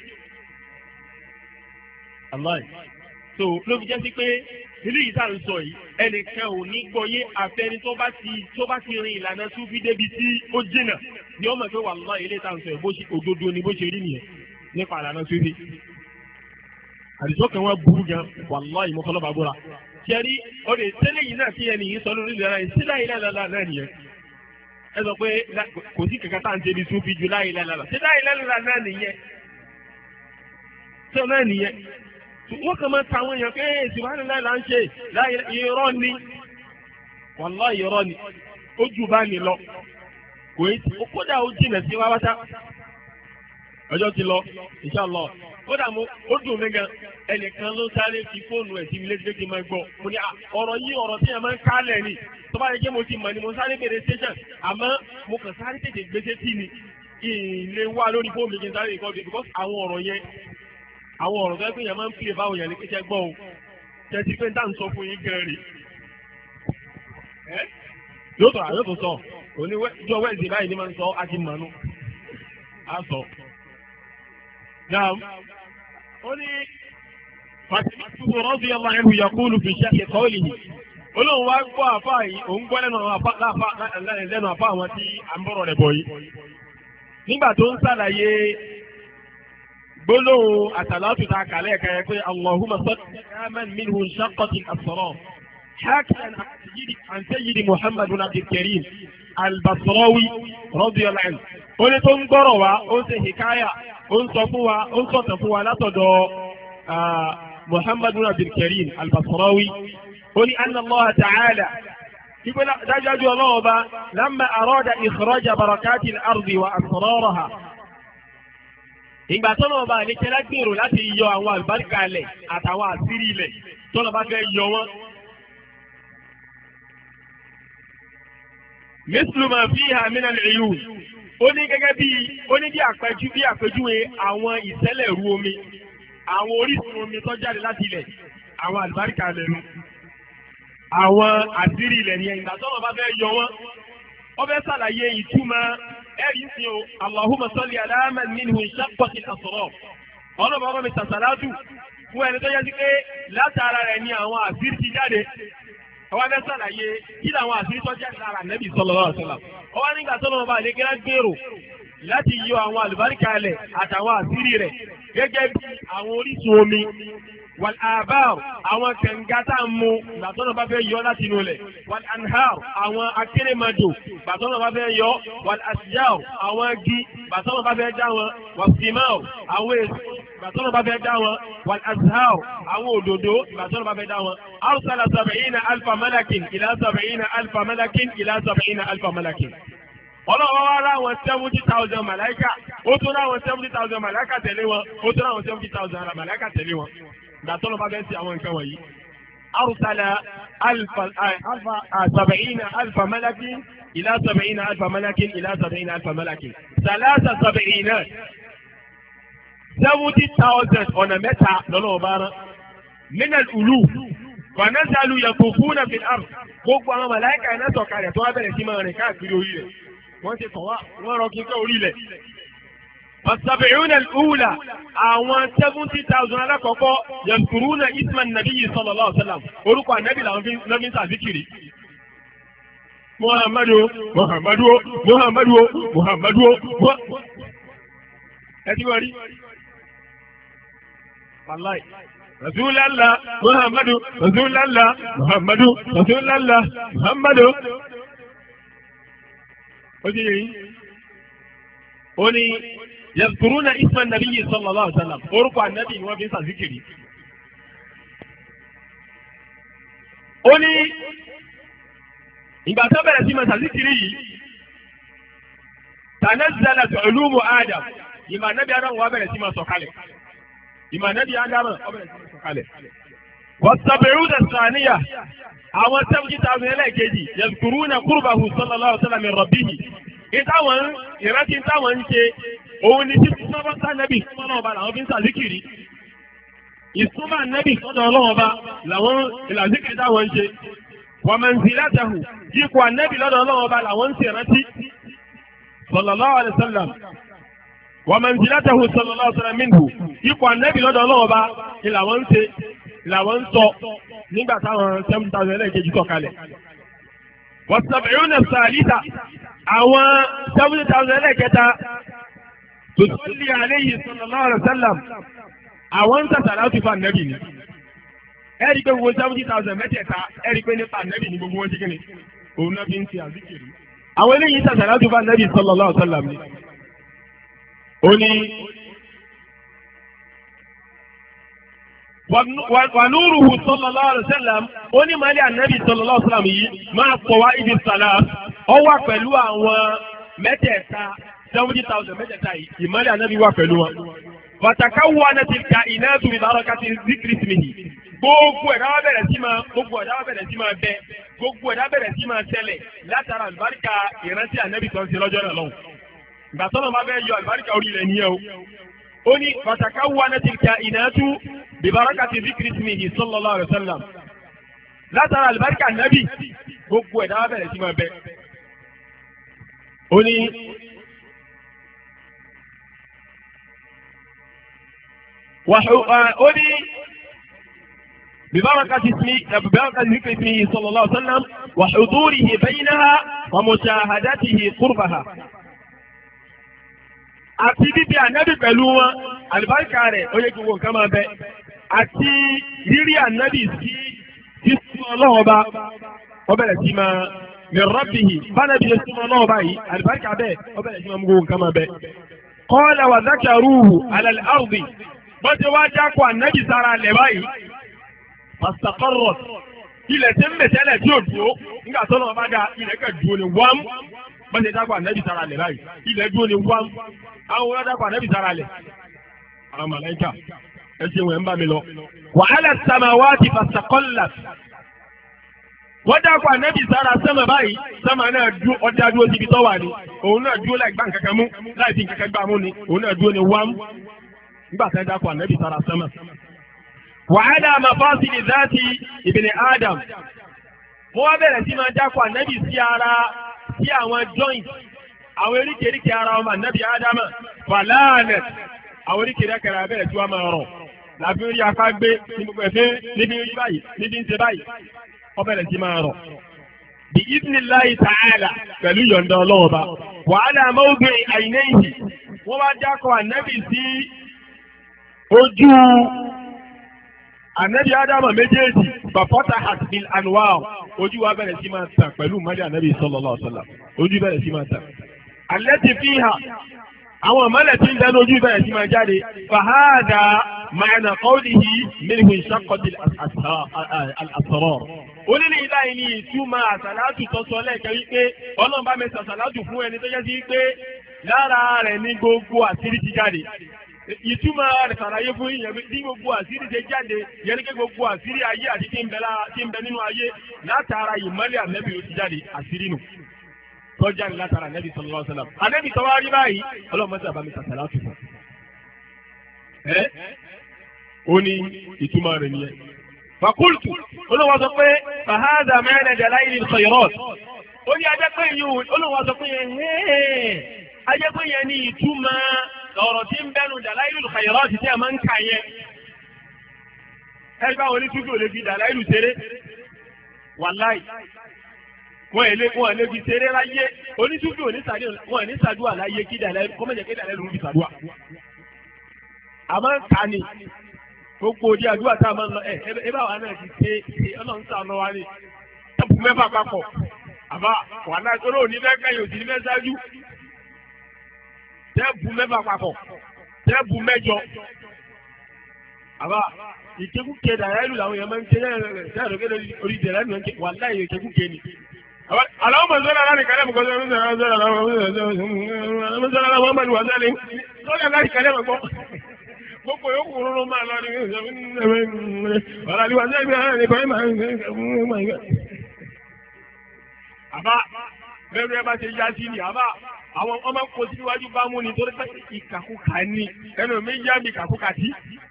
wàláì tó ló fi jẹ́ sí pé ilé yìí tá à ń sọ yìí ẹnìkan ò ní gbọ́yé àfẹni tó bá ti tó bá ti rin ìlànà súfì débi tí ó jìnà ni ó mọ̀ pé wàláhì ilé tá à ń sọ yìí bó ṣe òdodo ni bó ṣe rí nìyẹn nípa ìlànà súfì. àdìsọ́kàn wọn burú gan wàláhì mo fọlọ́ bàbúrà ṣẹ́rí ọ̀rẹ́ tẹ́lẹ̀ yìí náà kí ẹni yìí sọ lórí ìlànà yìí sílá ilé ìlànà náà nìyẹn ẹ sọ pé kò sí kankan tá à ń ṣe ní súfì ju láì ìlànà sílá ilé ìlànà náà nìyẹn tó náà nìyẹn wọ́n kàn máa ta àwọn èèyàn pé subhanallah là ń ṣe irọ́ ni wallahi irọ́ ni ó jù bá ní lọ kò é tí kódà ó jìnà sí wá wáṣá ọjọ́ ti lọ inshallah kódà mo ó dùn mí gan ẹnìkan ló sáré fi fóònù ẹ̀ sí mi létí pé kí n máa gbọ́ mo ní ọ̀rọ̀ yìí ọ̀rọ̀ tí yẹn máa ń kálẹ̀ ni tó bá yẹ kí mo ti mọ̀ ni mo sáré bèrè station àmọ́ mo kàn sáré tètè gbèsè tí ni ìlé wá lórí fóònù mi kí n sáré ìkọ́jú because àwọn ọ̀rọ̀ yẹn àwọn ọ̀rọ̀ tó yẹ máa ń pè báwọn yẹn ní kíkẹ́ gbọ́ o tẹ̀sí pé dáhùn sọ fún yín gan rè é yóò tọ̀ àyọ̀ tó sọ òní ìjọ wẹ́ẹ̀sì báyìí ni máa ń sọ á ti mọ̀nú á sọ. náà ó ní Fatimatu radiyallahu anhu yaqulu fi sha'ni qawlihi olóhùn wá gbọ́ àfa yìí òun gbọ́ lẹ́nu àfa àwọn tí à ń bọ̀rọ̀ rẹ̀ bọ̀ yìí nígbà tó ń sàlàyé gbólóhùn àtàlátù ta kàlẹ́ kẹ́yẹ pé Allahumma salli ala man minhu shaqqati al-asrar hakiyan an sayyidi Muhammad bin Abdil Karim al-Basrawi radiyallahu anhu. ó ní tó ń gbọ́rọ̀ wá ó ń ṣe hikaya ó ń sọ fún wa ó ń sọ̀tàn fún wa látọ̀dọ̀ Muhammad bin Abdil Karim al-Basrawi. ó ní anna Allah ta'ala ìgbé dájájú ọlọ́wọ́ bá lamma arada ikhraja barakati al-ardi wa asraraha. ìgbà tọ́nà bá ní kẹ́lá gbèrò láti yọ àwọn àlùbáríkà ilẹ̀ àtàwọn àṣírí ilẹ̀ tọ́nà bá fẹ́ yọ wọ́n. mislu ma fiha min al-uyun ó ní gẹ́gẹ́ bí ó ní bí àpẹjú bí àpẹjúwe àwọn ìṣẹ̀lẹ̀ ru omi àwọn orísun omi tó jáde láti ilẹ̀ àwọn àlùbáríkà ilẹ̀ nu àwọn àṣírí ilẹ̀ ní ìgbà tọ́nà bá fẹ́ yọ wọ́n wọ́n fẹ́ sàlàyé ìtumọ̀ ẹ̀rí ń sin o Allahumma salli ala man minhu shaqqati al-asrar ọlọ́mọ ọmọ mi sàṣàlátù fún ẹni tó yẹ sí pé látara rẹ̀ ni àwọn àṣírí ti jáde ọwọ́ fẹ́ sàlàyé kí làwọn àṣírí tó jáde lára Nabi sallallahu alaihi wasallam ọwọ́ nígbà tó lọ́wọ́ bá lè gẹ́gẹ́ gbèrò láti yọ àwọn àlùbáríkà rẹ̀ àtàwọn àṣírí rẹ̀ gẹ́gẹ́ bí àwọn orísun omi wal abar àwọn kànga tá ń mu gbàtọ́nà bá fẹ́ yọ láti inú rẹ̀ wal anhar àwọn akérèmọdò gbàtọ́nà bá fẹ́ yọ wal asjar àwọn igi gbàtọ́nà bá fẹ́ dá wọn wal thimar àwọn èso gbàtọ́nà bá fẹ́ dá wọn wal azhar àwọn òdòdó gbàtọ́nà bá fẹ́ dá wọn arsala sab'ina alfa malakin ila sab'ina alfa malakin ila sab'ina alfa malakin. ọlọ́wọ́ wá láwọn seventy thousand màláìkà ó tún láwọn seventy thousand màláìkà tẹ̀lé wọn ó tún láwọn seventy thousand màláìkà tẹ̀lé wọn. gbàtọ́nà bá fẹ́ sí àwọn nǹkan wọ̀nyí. arsala alfa sab'ina alfa malakin ila sab'ina alfa malakin ila sab'ina alfa malakin salasa sab'ina seventy thousand ọ̀nà mẹ́ta lọ́nà ọ̀bára minal ulu fanazalu yakufuna fil ard gbogbo àwọn màláìkà iná sọ̀kalẹ̀ tó wá bẹ̀rẹ̀ sí máa rìn káàkiri orí rẹ̀ wọ́n ti tàn wá wọ́n rọ kíkẹ́ orí rẹ̀. wasabi'una al-ula àwọn seventy thousand alákọ̀ọ́kọ́ yadhkuruna isma nabiyyi sallallahu alaihi wasallam orúkọ ànábì làwọn fi ń sàzíkiri muhammadu muhammadu muhammadu muhammadu ẹ ti wọ́n rí wàláì rasulala muhammadu rasulala muhammadu rasulala muhammadu ó ti yẹn ó ní yadhkuruna isma nabiyyi sallallahu alaihi wasallam orúkọ ànábì ni wọ́n fi ń sàzíkiri. ó ní ìgbà tó bẹ̀rẹ̀ sí ma sàzíkiri yìí tanazzalat ulumu adam ìmọ̀ ànábì Ádámù wá bẹ̀rẹ̀ sí ma sọ̀kalẹ̀ ìmọ̀ ànábì Ádámù wá bẹ̀rẹ̀ sí ma sọ̀kalẹ̀. was-sab'una ath-thaniya àwọn seventy thousand ẹlẹ́ẹ̀kejì yadhkuruna qurbahu sallallahu alaihi wasallam min rabbihi ìtàwọn ìrántí táwọn ń ṣe òun ni sí sọ́bọ́sá nẹ́bì sọ́nà ọba làwọn fi ń sàzíkiri ìsúnmọ́ nẹ́bì sọ́nà ọlọ́ọba làwọn ìlàzíkiri táwọn ń ṣe wa manzilatahu ipò ànẹ́bì lọ́dọ̀ ọlọ́ọba làwọn ń ṣe rántí sallallahu alaihi wasallam wa manzilatahu sallallahu alaihi wasallam minhu ipò ànẹ́bì lọ́dọ̀ ọlọ́ọba làwọn ń ṣe làwọn ń sọ nígbà táwọn seven thousand ẹlẹ́ẹ̀kejì sọ̀kalẹ̀ was-sab'una ath-thalitha àwọn seventy thousand ẹlẹ́ẹ̀kẹta tusalli alayhi sallallahu alaihi wasallam àwọn ń tàtàrà tó fa nẹ́bì ni ẹ̀rí pé gbogbo seventy thousand mẹ́tẹ̀ẹ̀ta ẹ̀rí pé nípa nẹ́bì ni gbogbo wọn ṣe kíni òun náà fi ń ṣe àzíkiri àwọn eléyìí tàtàrà tó fa nẹ́bì sallallahu alaihi wasallam ni ó ní wa nuruhu sallallahu alaihi wasallam ó ní màálí ànẹ́bì sallallahu alaihi wasallam yìí máa pọ̀ wá ibi sàlá ọ wà pẹ̀lú àwọn mẹ́tẹ̀ẹ̀ta seventy thousand mẹ́tẹ̀ẹ̀ta yìí ìmọ̀lẹ̀ ànábì wà pẹ̀lú wọn. Fàtàkà wà náà ti ka iná tùmí bá ọ̀rọ̀ kàtí zikrisimihi. Gbogbo ẹ̀dá wa bẹ̀rẹ̀ sí máa gbogbo ẹ̀dá wa bẹ̀rẹ̀ sí máa bẹ gbogbo ẹ̀dá bẹ̀rẹ̀ sí máa tẹ̀lẹ̀ látara àlùbáríkà ìrántí ànábì tó ń ṣe lọ́jọ́ náà lọ́hùn. Ìgbà tọ́nà máa bẹ́ẹ̀ yọ àlùbáríkà orí rẹ̀ nìyẹn o. Ó ní fàtàkà wà náà ti ka iná tù bí bá ọ̀rọ̀ kàtí zikrisimihi sallallahu alaihi wasallam. Látara àlùbáríkà ànábì gbogbo ẹ̀dá wa bẹ̀rẹ̀ sí máa bẹ. Ó ní ó ní ببركة اسمه ببركة ذكر اسمه صلى الله عليه وسلم وحضوره بينها ومشاهدته قربها. àti bíbí ànábì pẹ̀lú wọn àlùbáríkà rẹ̀ ó yẹ kí wọn kàn máa bẹ àti rírí ànábì sí sísú ọlọ́ọ̀ba ó bẹ̀rẹ̀ sí máa min rabbihi bánàbí lè súnmọ́ ọlọ́ọ̀ba yìí àlùbáríkà bẹ́ẹ̀ ó bẹ̀rẹ̀ sí máa mú wọn kàn máa bẹ. qala wa dhakaruhu ala al-ardi bọ́n ti wá jákò ànábì sára lẹ̀ báyìí pàṣípàkọ́rọ̀ ilẹ̀ tí ń mẹ̀tẹ́lẹ̀ tí ò dúró nígbà tó náà bá dá ilẹ̀ kẹ́ dúró ni wám bọ́n ti jákò ànábì sára lẹ̀ báyìí ilẹ̀ dúró ni wám àwọn wọ́n jákò ànábì sára lẹ̀ àwọn màláíkà ẹ ṣe wẹ̀ ń bá mi lọ. wa ala samawati pàṣípàkọ́lá wọ́n jákò ànábì sára sẹ́mà báyìí sẹ́mà náà dúró ọjà dúró síbi tó wà ní òun náà dúró láì gbá nǹkankan mú láì fi nǹkankan gbá mú ni òun náà dúró ni wám nígbà tí wọ́n dákọ̀ ànábì sára sẹ́mà. wàhálà mafásìlì záàtì ìbìnrin Adam wọ́n wá bẹ̀rẹ̀ sí máa dákọ̀ ànábì sí ara sí àwọn joint àwọn eríkèéríkèé ara ọmọ ànábì Ádámà fàlànà àwọn eríkèéríkèé ara bẹ̀rẹ̀ tí wọ́n máa rọ̀ làbí orí afá gbé ní gbogbo ẹ̀fẹ́ níbi orí báyìí níbi ń ṣe báyìí wọ́n bẹ̀rẹ̀ sí máa rọ̀. bí idhnillahi ta'ala pẹ̀lú yọ̀ǹda ọlọ́ọ̀ba wàhálà mawdi'i aynayhi wọ́n wá dákọ̀ ànábì sí ojú ànábì Ádámà méjèèjì bàfọ́tà hasbil anwar ojú wa bẹ̀rẹ̀ sí máa tàn pẹ̀lú mọ́lẹ̀ ànábì sallallahu alaihi wasallam ojú bẹ̀rẹ̀ sí máa tàn. allati fiha àwọn ìmọ̀lẹ̀ tí ń dẹnu ojú bẹ̀rẹ̀ sí máa jáde fahada ma'na qawlihi minhu inshaqqati al-asrar. onílé ilá yìí ní ìtumọ̀ àsàlátù tó sọ lẹ́ẹ̀kẹ́ wípé ọlọ́run bá mi sàsàlátù fún ẹni tó jẹ́ sí wípé lára rẹ̀ ní gbogbo àṣírí ti jáde. ìtumọ̀ rẹ̀ sàlàyé fún yìnyín bí gbogbo àṣírí ṣe jáde yẹn ní kí gbogbo àṣírí ayé àti tí ń bẹ nínú ayé látara ìmọ́lẹ̀ ànẹ́bí ló ti jáde àṣírí nù tọ́jà ní látara ànẹ́bí sallallahu alaihi wasallam. ànẹ́bí tọ́wọ́ rí báyìí ọlọ́run mọ́tò àbámi sàṣàlátù fún. ẹ ó ní ìtumọ̀ rẹ̀ nìyẹn. fakultu olówó sọ pé fahadà mẹ́rin dalailil khayrat ó ní ajẹ́pẹ́ yìí olówó sọ pé ajẹ́pẹ́ yẹn ní ìtumọ̀ ọ̀rọ̀ tí ń bẹ́nu dalailul khayrat tí a máa ń kà yẹn. ẹgbẹ́ àwọn onítúbí ò lè fi dàláìlù ṣeré wàláì wọ́n èlé wọ́n èlé fi ṣeré láyé oníṣúfì oníṣàdé wọ́n ní ṣàdúrà láyé kí dàlẹ́ kọ́mọ̀jẹ̀ kí dàlẹ́ ló ń fi ṣàdúrà. àmọ́ ta ni gbogbo òdi àdúrà tá a máa ń lọ ẹ ẹ bá wa náà ti ṣe ṣe ọlọ́run sànù wa ni ẹ̀bù mẹ́fà papọ̀ àbá wà náà tó lóòní lẹ́kẹ́ yóò sì ní mẹ́ ṣáájú tẹ́ẹ̀bù mẹ́fà papọ̀ tẹ́ẹ̀bù mẹ́jọ àbá ìkékùké dàrá ìlú làwọn èèyàn máa ń ké lẹ́ẹ̀rọ̀kẹ́ orí ìdẹ̀rẹ́ nù wà láyé ìkékùké ni. Àlọ́ mọ̀ sọ́dọ̀ láti kálẹ̀ mọ̀ kọ́sọ́ ẹ̀mí sọ̀rọ̀ sọ́dọ̀ láwọn sọ́dọ̀ láwọn ọmọ ìwà sẹ́lẹ̀ sọ́dọ̀ láti kálẹ̀ mọ̀ gbọ́. Gbogbo yóò kúrò ló máa lọ ní ọ̀rọ̀ àlùwà sẹ́lẹ̀ ní kọ́lé máa ń gbé. Àbá bẹ́ẹ̀ bẹ́ẹ̀ bá ṣe yá sí ni àbá àwọn ọmọ kò síwájú bá mú ni torí pé ìkàkùkà ni ẹnu mi yá mi ìkàkùkà tí.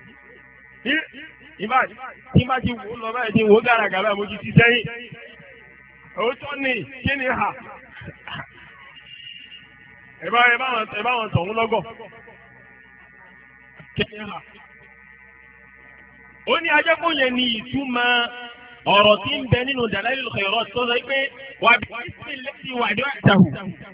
Ìbá tí bá ti wò lọ báyìí ti wò gàràgàrà mo ti ti sẹ́yìn. Òótọ́ ni kí ni hà? Ẹ̀bá ẹ̀bá wọn tọ̀hún lọ́gọ̀. Kí ni hà? Ó ní ajẹ́kùn yẹn ní ìtumọ̀ ọ̀rọ̀ tí ń bẹ nínú Dalailul Khairat tó sọ pé wà bí ìsìn lẹ́sìn wà ní àjàhù.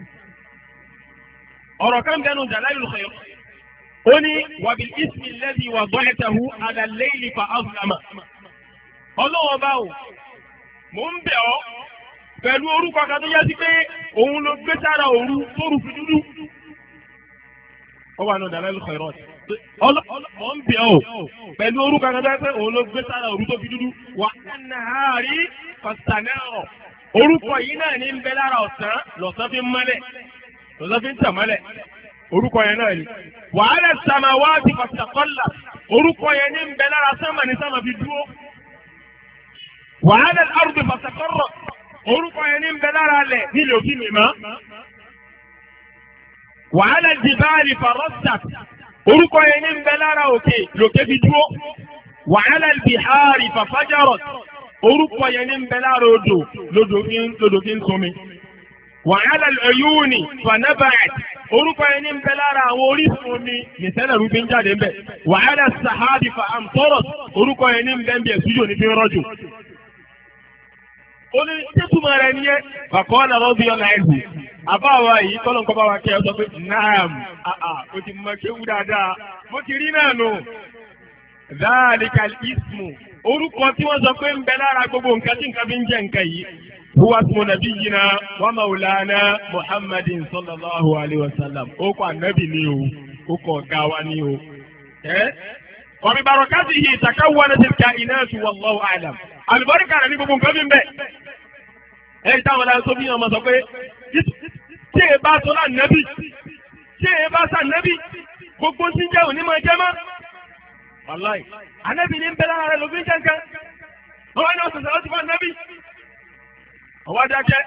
Ọ̀rọ̀ kan bẹ nínú Dalailul Khairat. Ó ní wà bí ìsìn lẹ́sìn wà gbọ́lẹ̀tàhù ala al-layli fa azlama. Ọlọ́wọ́ báwo, mò ń bẹ̀ ọ́ pẹ̀lú orúkọ kan tó yẹ sí pé òun ló gbé sára òru tóru fi dúdú. Ó wà nínú Dalailul Khairat. Ọlọ́mọ ń bẹ̀ ọ́ pẹ̀lú orúkọ kan tó yẹ pé òun ló gbé sára òru tó fi dúdú. Wà á nà á rí fàṣánẹ́ọ̀. Orúkọ yìí náà ní ń bẹ lára ọ̀sán lọ́sán fi ń mọ́lẹ̀ lọ́sán fi ń tẹ̀ mọ́lẹ̀. Orúkọ yẹn náà ni. Wà á lẹ̀ samawati fàṣàkọ́là. Orúkọ yẹn ní ń bẹ lára sánmà ní sánmà fi dúró. Wà á lẹ̀ ardi fàṣàkọ́rọ̀. Orúkọ yẹn ní ń bẹ lára lẹ̀ nílò kí mi mọ́. Wà á lẹ̀ jìbáàlì farọ́sàt. Orúkọ yẹn ní ń bẹ lára òkè lòkè fi dúró. Wà á lẹ̀ bìhárì fàfájárọ̀t. Orúkọ yẹn ní ń bẹ lára odò lodò kí ń sunmi. Wà á lẹ̀ ẹ̀yúnì fanábàt. Orúkọ yẹn ní ń bẹ lára àwọn orísun omi nìṣẹ́lẹ̀ rú fi ń jáde ń bẹ̀. Wà á lẹ̀ sàhábì fa àmtọ́rọ̀t. Orúkọ yẹn ní ń bẹ ń bẹ ẹ̀sùjò ní fi ń rọ́jò. Ó ní títúmọ̀ rẹ̀ ní ẹ́ bàkọ́ ọ̀nà rọ́bì ọ̀nà ẹ̀hù. Àbáwa yìí tọ́lọ̀ nǹkan bá wa kẹ́ ẹ sọ pé naam àà ó ti mọ kéwú dáadáa. Mo ti rí náà nù. Dhalikal ismu. Orúkọ tí wọ́n sọ pé ń bẹ lára gbogbo nǹkan tí nǹkan fi ń jẹ́ nǹkan yìí. Huwa ismu nabiyyina wa maulana Muhammadin sallallahu alayhi wa sallam. Ó kọ ànábì ni o, ó kọ ọ̀gá wa ni o. Ẹ́ wa bi barakatihi takawwanatil kainatu wallahu a'lam. Àlùbáríkà rẹ̀ ní gbogbo nǹkan fi ń bẹ. Ẹ̀rí táwọn ọ̀la tó bí ọmọ sọ pé tí èyí bá sọ láǹnẹ́bì tí èyí bá sàǹnẹ́bì gbogbo tí ń jẹ́ òní máa jẹ́ mọ́. Wàláì, ànẹ́bì ní ń bẹ lára rẹ̀ ló fi ń jẹ́ nǹkan. Wọ́n wá ní ọ̀sẹ̀ sọ̀rọ̀ ti fún ànẹ́bì. Ọwọ́ dákẹ́.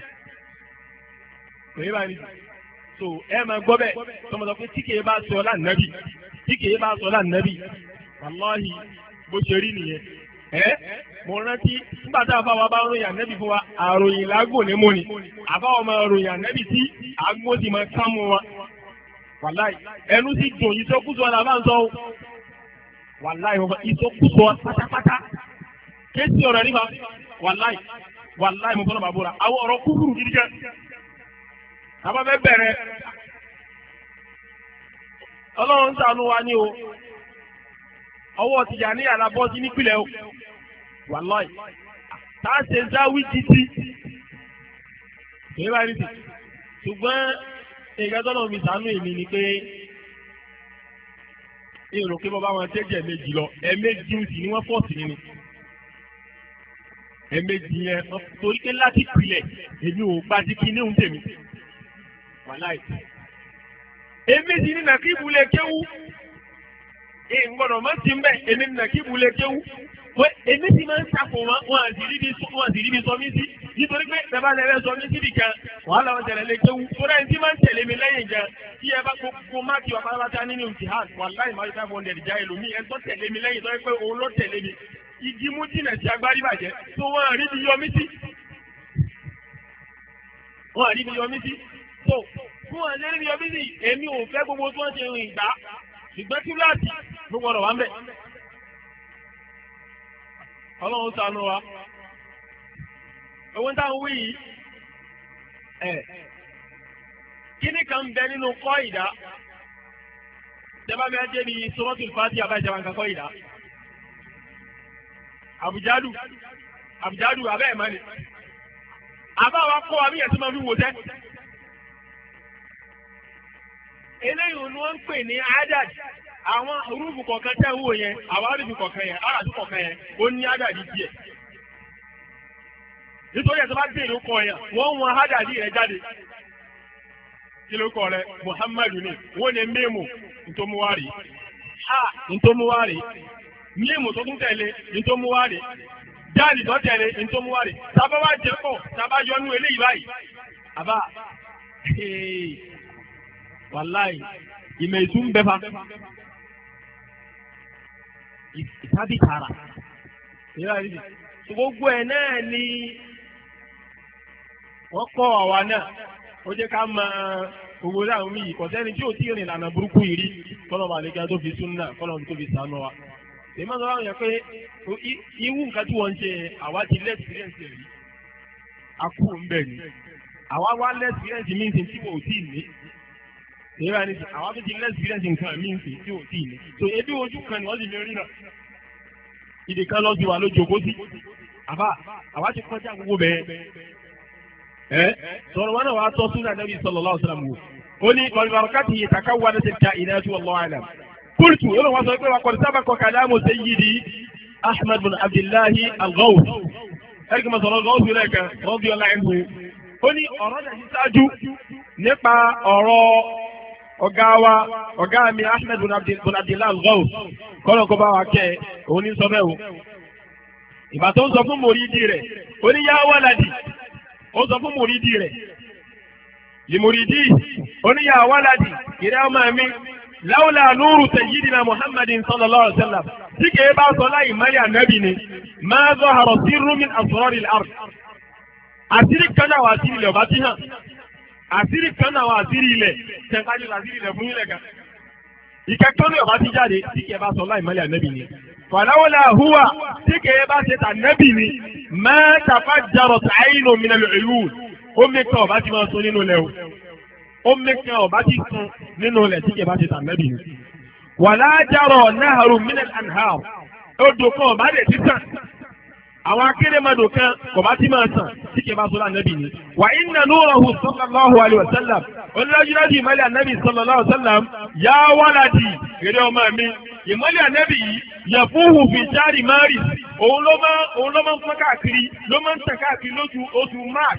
Òye bá ní. So ẹ máa gbọ́ bẹ́ẹ̀ tọmọ sọ pé tí kìí bá sọ láǹnẹ́bì tí kìí bá sọ láǹnẹ́bì. Wàláhì bó ṣe rí nìyẹn. Ẹ́ mo rántí nígbà tá a bá wa bá ń ròyìn ànẹ́bì fún wa àròyìn lágò ní mú ni àbá ọmọ ròyìn ànẹ́bì tí àgbo sì máa ká mú wa wàláì ẹnu sì dùn ìsọkúsọ là bá ń sọ o wàláì ìsọkúsọ pátápátá kéésì ọ̀rọ̀ nípa wàláì wàláì mo fọlọ́ bàbúrà àwọn ọ̀rọ̀ kúkúrú gidi jẹ́ àbá fẹ́ bẹ̀rẹ̀ ọlọ́run ṣàánú wa ní o ọwọ́ tìjà ní àlàbọ́sí nípìnlẹ̀ o. Wàláì, tá a ṣe záwí títí. Ṣé báyìí nìyí? Ṣùgbọ́n nǹkan tó náà mi sànú èmi ni pé èrò pé bàbá wọn tẹ́jẹ̀ méjì lọ, ẹ̀ẹ̀mejì sì ni wọ́n fọ́ọ̀sì nínú. Ẹ̀ẹ̀mejì yẹn torí pé láti pilẹ̀ èmi ò gba ti kí ní òun tèmi. Wàláì. Èmi sì ní nàkíbù lè kéwú. Èyí gbọ́dọ̀ máa ti ń bẹ̀ èmi ní nàkíbù lè kéwú. Èmi sì máa ń takò wọn, wọn àti ríbi sọ mí sí. Nítorí pé bàbá lẹ́rẹ́ sọ mí síbi kan, wàhálà wọn tẹ̀lé lé kéwú. Torí ẹni tí máa ń tẹ̀lé mi lẹ́yìn gan, tí ẹ bá gbogbo máàkì wà pátápátá nínú jihad, wàláì máa ń five hundred já ẹlòmíì, ẹni tó tẹ̀lé mi lẹ́yìn tó yẹ pé òun ló tẹ̀lé mi. Igi mú jìnà sí agbárí bàjẹ́, tó wọn àríbi yọ mí sí. Wọn àríbi yọ mí sí. So, fún wọn àríbi yọ mí sí, èmi ò fẹ́ gbogbo tí wọ́n ṣe rìn ìgbà. Ṣùgbọ́n tí láti gbogbo ọ̀rọ̀ wá ń bẹ̀. Ọlọ́run ṣàánú wa. Owó táwọn wí yìí, ẹ̀ kíní kan bẹ nínú kọ́ ìdá jẹba mi ajé ni suratul Fatiha abẹ́ ìjọba nǹkan kọ́ ìdá àbùjádù àbùjádù abẹ́ ẹ̀ mọ́ni àbá wa kọ́ wa bí yẹn tó máa fi wò tẹ́ eléyìí ni wọ́n ń pè ní adad àwọn orúkọ kọ̀ọ̀kan tẹ́ ń wò yẹn àwọn orúkọ kọ̀ọ̀kan yẹn aráàlú kọ̀ọ̀kan yẹn ó ní adad díẹ̀ nítorí ẹ̀ tó bá dé ìlú kọ̀ yẹn wọ́n wọn adad rẹ̀ jáde kí ló kọ rẹ Muhammadu ni wọ́n ní mímu ntomuwari ha ntomuwari mímu tó tún tẹ̀lé ntomuwari jáde tó tẹ̀lé ntomuwari sábà wá jẹ pọ̀ sábà yọnu eléyìí báyìí àbá wàláì ìmọ̀ ètò ń bẹ fa ìsábì tààrà gbogbo ẹ̀ náà ni wọ́n kọ́ àwa náà ó jẹ́ ká máa owó láwọn míì kò sẹ́ni tí ò tí ì rìn lànà burúkú yìí rí kọ́nà bá lẹ́gẹ́ tó fi súnà kọ́nà tó fi sànú wa. èmi máa ń sọ wáyé pé irú nǹkan tí wọ́n ń ṣe àwa ti lẹ́sìrẹ́ǹsì rí akú ń bẹ̀ ni àwa wá lẹ́sìrẹ́ǹsì míì sí tí kò tí ì ní. èyí wá ní sọ àwa tó ti lẹ́sìrẹ́ǹsì nǹkan míì sí tí ò tí ì ní. tó ebi ojú kan ni wọ́n sì lè rí náà. ìdè kan lọ sí wa ló jókòó sí. àbá àwa ti kọjá gbogbo bẹ́ẹ̀ ẹ sọ̀rọ̀ wọn náà wàá tọ́ súnà nàbí sallallahu alaihi wasallam wò ó ní ọ̀lùbàrọ̀kàtì ìtàkà wà ní tẹ̀ka ìnáyàtú wallahu a'lam. kúlùtù ó lọ wọn sọ pé wà kọ́ni sábà kọ́ kàlámù sayyidi ahmed bin abdullahi al-Ghawth ẹ̀ríkì mọ̀ sọ̀rọ̀ Ghawth rẹ̀ kan radiyallahu anhu ó ní ọ̀rọ̀ náà ti ṣáájú nípa ọ̀rọ̀ ọ̀gá wa ọ̀gá mi ahmed bin abdullahi al-Ghawth kọ́nà kó bá wa kẹ́ òun ní sọ bẹ́ẹ̀ o ìgbà tó ń sọ fún mòrídìí rẹ̀ ó ní yá wàládì ó sọ fún mùrídì rẹ̀ lìmùrídì oníyà wàládì ìrẹ́ ọmọ mi láwùlà núrù sayyidina muhammadin sallallahu alaihi wasallam tí kìí bá sọ láì mẹ́rin ànábì ni máa zahara sirru min asraril ard àṣírí kan náà wà àṣírí ilẹ̀ ọba tí hàn àṣírí kan náà wà àṣírí ilẹ̀ tẹ̀kájú àṣírí ilẹ̀ fún ilẹ̀ kan ìkẹ́kọ̀ọ́ ní ọba tí jáde tí kìí bá sọ láì mẹ́rin ànábì ni fàlàwọ́lá húwà tí kìí bá ṣe tà nẹ́bì ni máa tàfà jarọ̀ tààyínú minal uyun omi kan ọba ti máa sun nínú ilẹ̀ o omi kan ọba ti sun nínú ilẹ̀ tí kìí bá ṣe tà nẹ́bì ni wàlá jarọ̀ naharu minal anhar odò kan ọba dẹ̀ ti sàn àwọn akérèmọdò kan ọba ti máa sàn tí kìí bá sọ lá nẹ́bì ni wà inna nurahu sallallahu alayhi wa sallam onílàjúlájú ìmọ̀lẹ̀ ànábì sallallahu alayhi wa sallam yá wàládì gẹ́gẹ́ ọmọ mi ìmọ̀lẹ̀ ànábì yìí yẹ̀fúhù fi jáde márì òun ló máa òun ló máa ń pọ́n káàkiri ló máa ń tàn káàkiri lóṣù oṣù march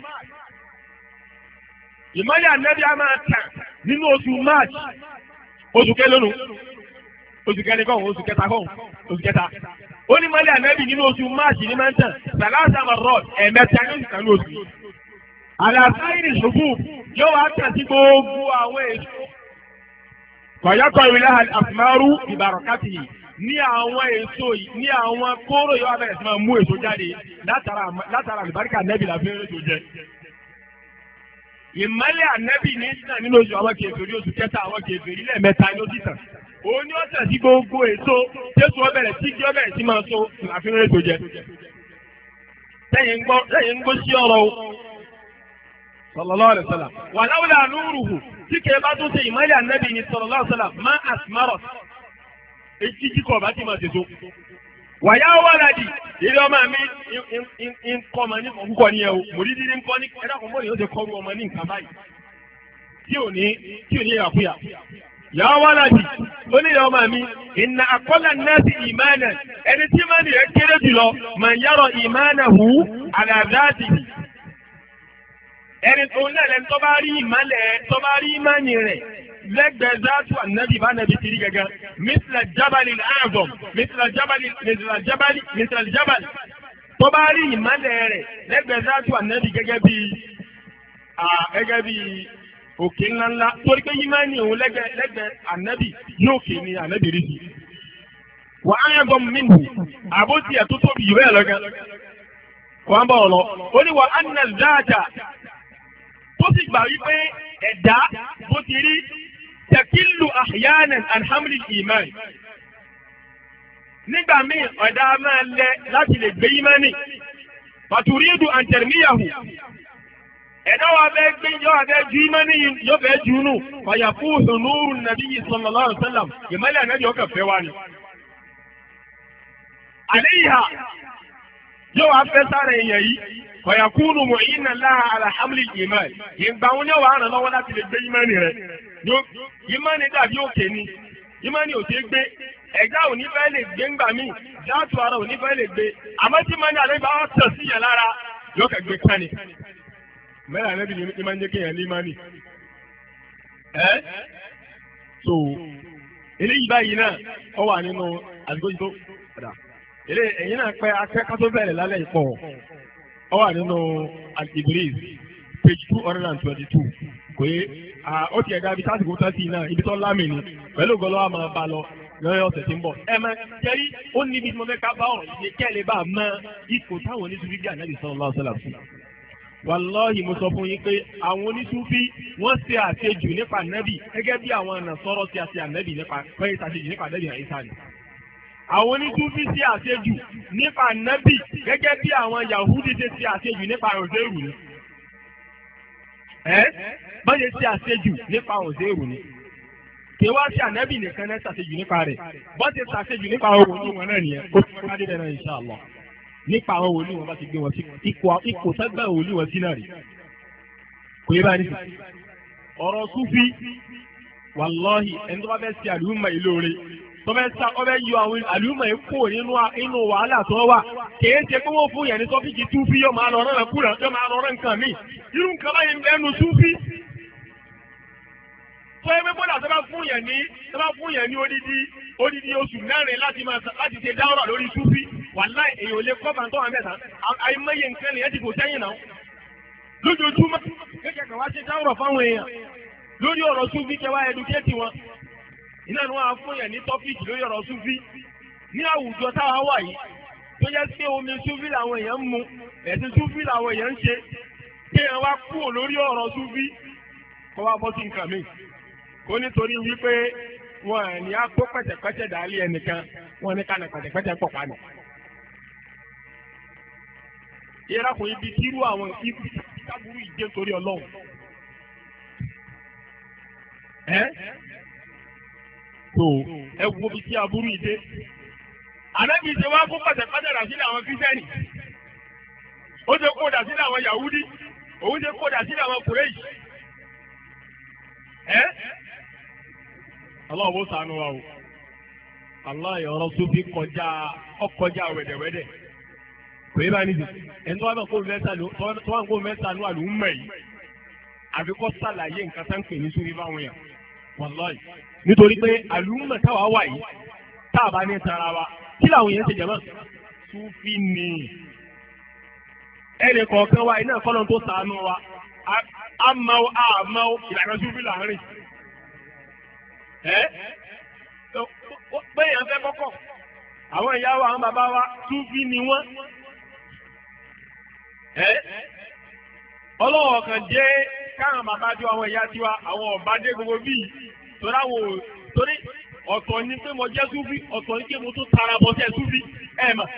ìmọ̀lẹ̀ ànábì á máa tàn nínú oṣù march oṣù kẹlónù oṣù kẹni kọ́ oṣù kẹta kọ́ oṣù kẹta ó ní ìmọ̀lẹ̀ ànábì nínú oṣù march ní máa ń tàn sàlásà marot ẹ̀ẹ̀mẹta ní oṣù kanú oṣù àlàsáìrì ṣubú yóò wá tàn sí gbogbo àwọn èso kọ̀yọ́kọ̀ ìwìlẹ̀ àfìmárú ìbàrọ̀kátì yìí ní àwọn èso yìí ní àwọn kóró yóò abẹ́rẹ́ sí máa mú èso jáde látara àlùbáríkà nẹ́bì láfi èso jẹ. ìmọ̀lẹ̀ ànẹ́bì ní sàn nínú oṣù àwọn kèfèrí oṣù kẹta àwọn kèfèrí lẹ́ẹ̀mẹ́ta ló ti tàn. òun ni ó tẹ̀ sí gbogbo èso jésù ọbẹ̀rẹ̀ tí kí ọbẹ̀rẹ̀ sí máa so láfi èso jẹ. sẹ́yìn ń gbọ́ sí ọ̀rọ̀ o sallallahu alaihi wasallam wà láwùlà núrùhù tí kèé bá tún ṣe ìmọ̀lẹ̀ ànẹ́bì ní sallallahu alaihi wasallam má àsìmárọ̀ etí kíkọ̀ bá ti máa ṣètò. wàyà wàládì ilé ọmọ mi ń kọ́ ọmọ ní kọ̀ọ̀kọ̀ ní ẹ o mòrídìí ní ń kọ́ ní ẹ̀dá kan bọ́ọ̀lù yóò ṣe kọ́ ọmọ ní nǹkan báyìí tí ò ní tí ò ní ìyàkúyà. yà wàládì ó ní ìyá ọmọ mi ìnà àkọ́là nẹ́ẹ̀sì ìmánà ẹni tí ìmánì rẹ̀ kéré jùlọ mà ń yàrá ìmánà hù àlàdáàdì ẹni tó ń lẹ́lẹ̀ tó bá rí ìmánẹ̀ tó bá rí ìmánì rẹ̀ lẹ́gbẹ̀ẹ́ záàtù ànábì bá nàbì tìrí gẹ́gẹ́ mísìlẹ̀ jábàlì ààbọ̀m mísìlẹ̀ jábàlì mísìlẹ̀ jábàlì mísìlẹ̀ jábàlì tó bá rí ìmálẹ̀ rẹ̀ lẹ́gbẹ̀ẹ́ záàtù ànábì gẹ́gẹ́ bí gẹ́gẹ́ bí òkè ńláńlá torí pé yìí máa ń ní òun lẹ́gbẹ̀ẹ́ ànábì ní òkè ní ànábì rí sí. wà á yẹ gbọ́n mi nù àbótí ẹ̀ tó tóbi yìí bẹ́ẹ̀ lọ́gẹ́ wà á bọ̀ ọ̀lọ́ ó ní wà á nà záàtà tó sì gbà wípé ẹ̀dá bó ti rí tẹ̀kílù àhìyánẹ̀ alhamdi iman. nígbà míì ọ̀dà máa lẹ láti lè gbé ìmánì. fàtúrídù àǹtẹ̀rìmíyàhù ẹ̀dá wa fẹ́ gbé yọ abẹ́ ju ìmánì yóò fẹ́ ju nù fàyà fún ònúrù nàbí sallallahu alaihi wasallam ìmọ̀lẹ̀ ànábì ọkọ̀ fẹ́ wa ni. àléyà yóò wá fẹ́ sára èèyàn yìí fàyà kúnnù mọ̀ iná láha alhamdu ìmọ̀ ìgbà wọn yóò wá ràn lọ́wọ́ láti lè gbé ìmánì rẹ̀ ìmánì dàbí òkè ni ìmánì ò ṣeé gbé ẹ̀dá ò ní fẹ́ lè gbé ńgbà míì dáàtú ara ò ní fẹ́ lè gbé àmọ́ tí ìmánì àlẹ́ bá wà tẹ̀ sí yẹn lára yóò kẹ́ gbé kánì. mẹ́rin ànábì ni máa ń jẹ́ kéèyàn ní ìmánì. ẹ́ so eléyìí báyìí náà ó wà nínú àdúgbò yìí tó padà ilé ẹ̀yin náà pẹ́ akẹ́kọ̀ọ́ tó bẹ̀rẹ̀ lálẹ́ ìpọ̀ ó wà nínú Al-Ibriz page two hundred and twenty-two kò yé ó ti ẹ̀dá ibi tásìkò tásì náà ibi tó lámì ni pẹ̀lú ògbọ́lọ́ wa máa bá lọ lọ́yọ̀ ọ̀sẹ̀ tí ń bọ̀. ẹ máa jẹ́rí ó níbi tí mo fẹ́ ká bá ọ̀rọ̀ yìí kẹ́lẹ́ bá mọ ipò táwọn oníṣubí bí ànábì sallallahu alaihi wasallam. wàláhì mo sọ fún yín pé àwọn oníṣubí wọ́n ṣe àṣejù nípa ànábì gẹ́gẹ́ bí àwọn Nasara ṣe àṣe ànábì nípa pé àṣejù nípa ànábì Ìsá ni. àwọn oníṣubí ṣe àṣejù nípa ànábì gẹ́gẹ́ bí àwọn Yahudi ṣe ṣe àṣejù nípa Uzairu ni. ẹ báyẹn ṣe àṣejù nípa Uzairu ni. kí wá sí ànábì nìkan náà ṣàṣejù nípa rẹ̀ bọ́ ti ṣàṣejù nípa àwọn wòlíì wọn náà nìyẹn kó tó ká dé náà insha Allah nípa àwọn wòlíì wọn bá ti gbé wọn sí ipò ipò sẹ́gbẹ́ wòlíì wọn sí náà rí kò yẹ báyìí nìkan. ọ̀rọ̀ Súfì wàlọ́hì ẹni tó bá fẹ́ ṣe àlùmọ̀ yìí lóore tó fẹ́ sá ọ fẹ́ yọ àwọn àlùmọ̀ yìí kó nínú wàhálà tó wà kìí ṣe pé wọ́n fún yẹn ní tọ́fíìkì Súfì yóò máa lọ rán kúrò yóò máa lọ rán nǹkan míì irú nǹkan báyìí ń bẹ́ẹ̀ nu Súfì tó ẹgbẹ́ bọ́dà tó bá fún yẹn ní tó bá fún yẹn ní odidi odidi oṣù mẹ́rin láti máa láti ṣe dáwọ́rà lórí Súfì wàláì èèyàn lè kọ́ bàtọ́ àwọn mẹ́ta àìmọye nǹkan nìyẹn ti kò sẹ́yìn náà lójoojúmọ́ kékeré kan wá ṣe dáwọ́rà fáwọn èèyàn lórí ọ̀rọ̀ Súfì kẹwàá ẹdùkéètì wọn iná ni wọ́n á fún yẹn ní tọ́pìkì lórí ọ̀rọ̀ Súfì ní àwùjọ táwa wà yìí tó jẹ́ pé omi Súfì làwọn èèyàn ń mu ẹ̀sìn Súfì làwọn èèyàn ń ṣe kéèyàn wá kúrò lórí ọ̀rọ̀ Súfì kó wá bọ́ sí nǹkan mi kó nítorí wípé wọn ní á kó pẹ̀tẹ̀pẹ̀tẹ̀ dálé ẹnìkan wọn ní kánà pẹ̀tẹ̀pẹ̀tẹ̀ pọ̀ kánà. yẹra kò ibi kírú àwọn ibi kábúrú ìjẹ torí Ọlọ́run. ẹ tó ẹ wo bí tí aburú ìdè. ànábì ṣe wá kó pẹ̀tẹ̀pẹ̀tẹ̀ dà sílẹ̀ àwọn Kírísítẹ́nì. ó ṣe kó dà sílẹ̀ àwọn Yahudi. òun ṣe kó dà sílẹ̀ àwọn Kùrẹ́ṣì. ẹ Allah bó ṣàánú wa o Allah ọ̀rọ̀ Súfì kọjá ọkọjá wẹ̀dẹ̀wẹ̀dẹ̀ kò yẹ bá ní sè ẹni tó wà kó mẹ́ta ló tó wà kó mẹ́ta ló àlùmọ̀ yìí àfi kọ́ sàlàyé nǹkan tá ń pè ní Súfì fáwọn yàn wàláì nítorí pé àlùmọ̀ táwa wà yìí tá a bá ní tara wa kí làwọn yẹn ṣe jẹ̀mọ́ Súfì ni ẹnì kọ̀ọ̀kan wa iná kọ́nà tó ṣàánú wa àmọ́ àmọ́ ìlànà Súfì láàrin. ẹ péyàn fẹ́ kọ́kọ́ àwọn ìyá wa àwọn bàbá wa Súfì ni wọ́n. ẹ ọlọ́wọ́ kan jẹ́ káwọn bàbá tí àwọn ìyá tiwa àwọn ọ̀bá dé gbogbo bíi torí àwọn torí ọ̀tọ̀ ni pé mo jẹ́ Súfì ọ̀tọ̀ ni pé mo tún tara bọ́ sẹ́ Súfì ẹ̀ mà.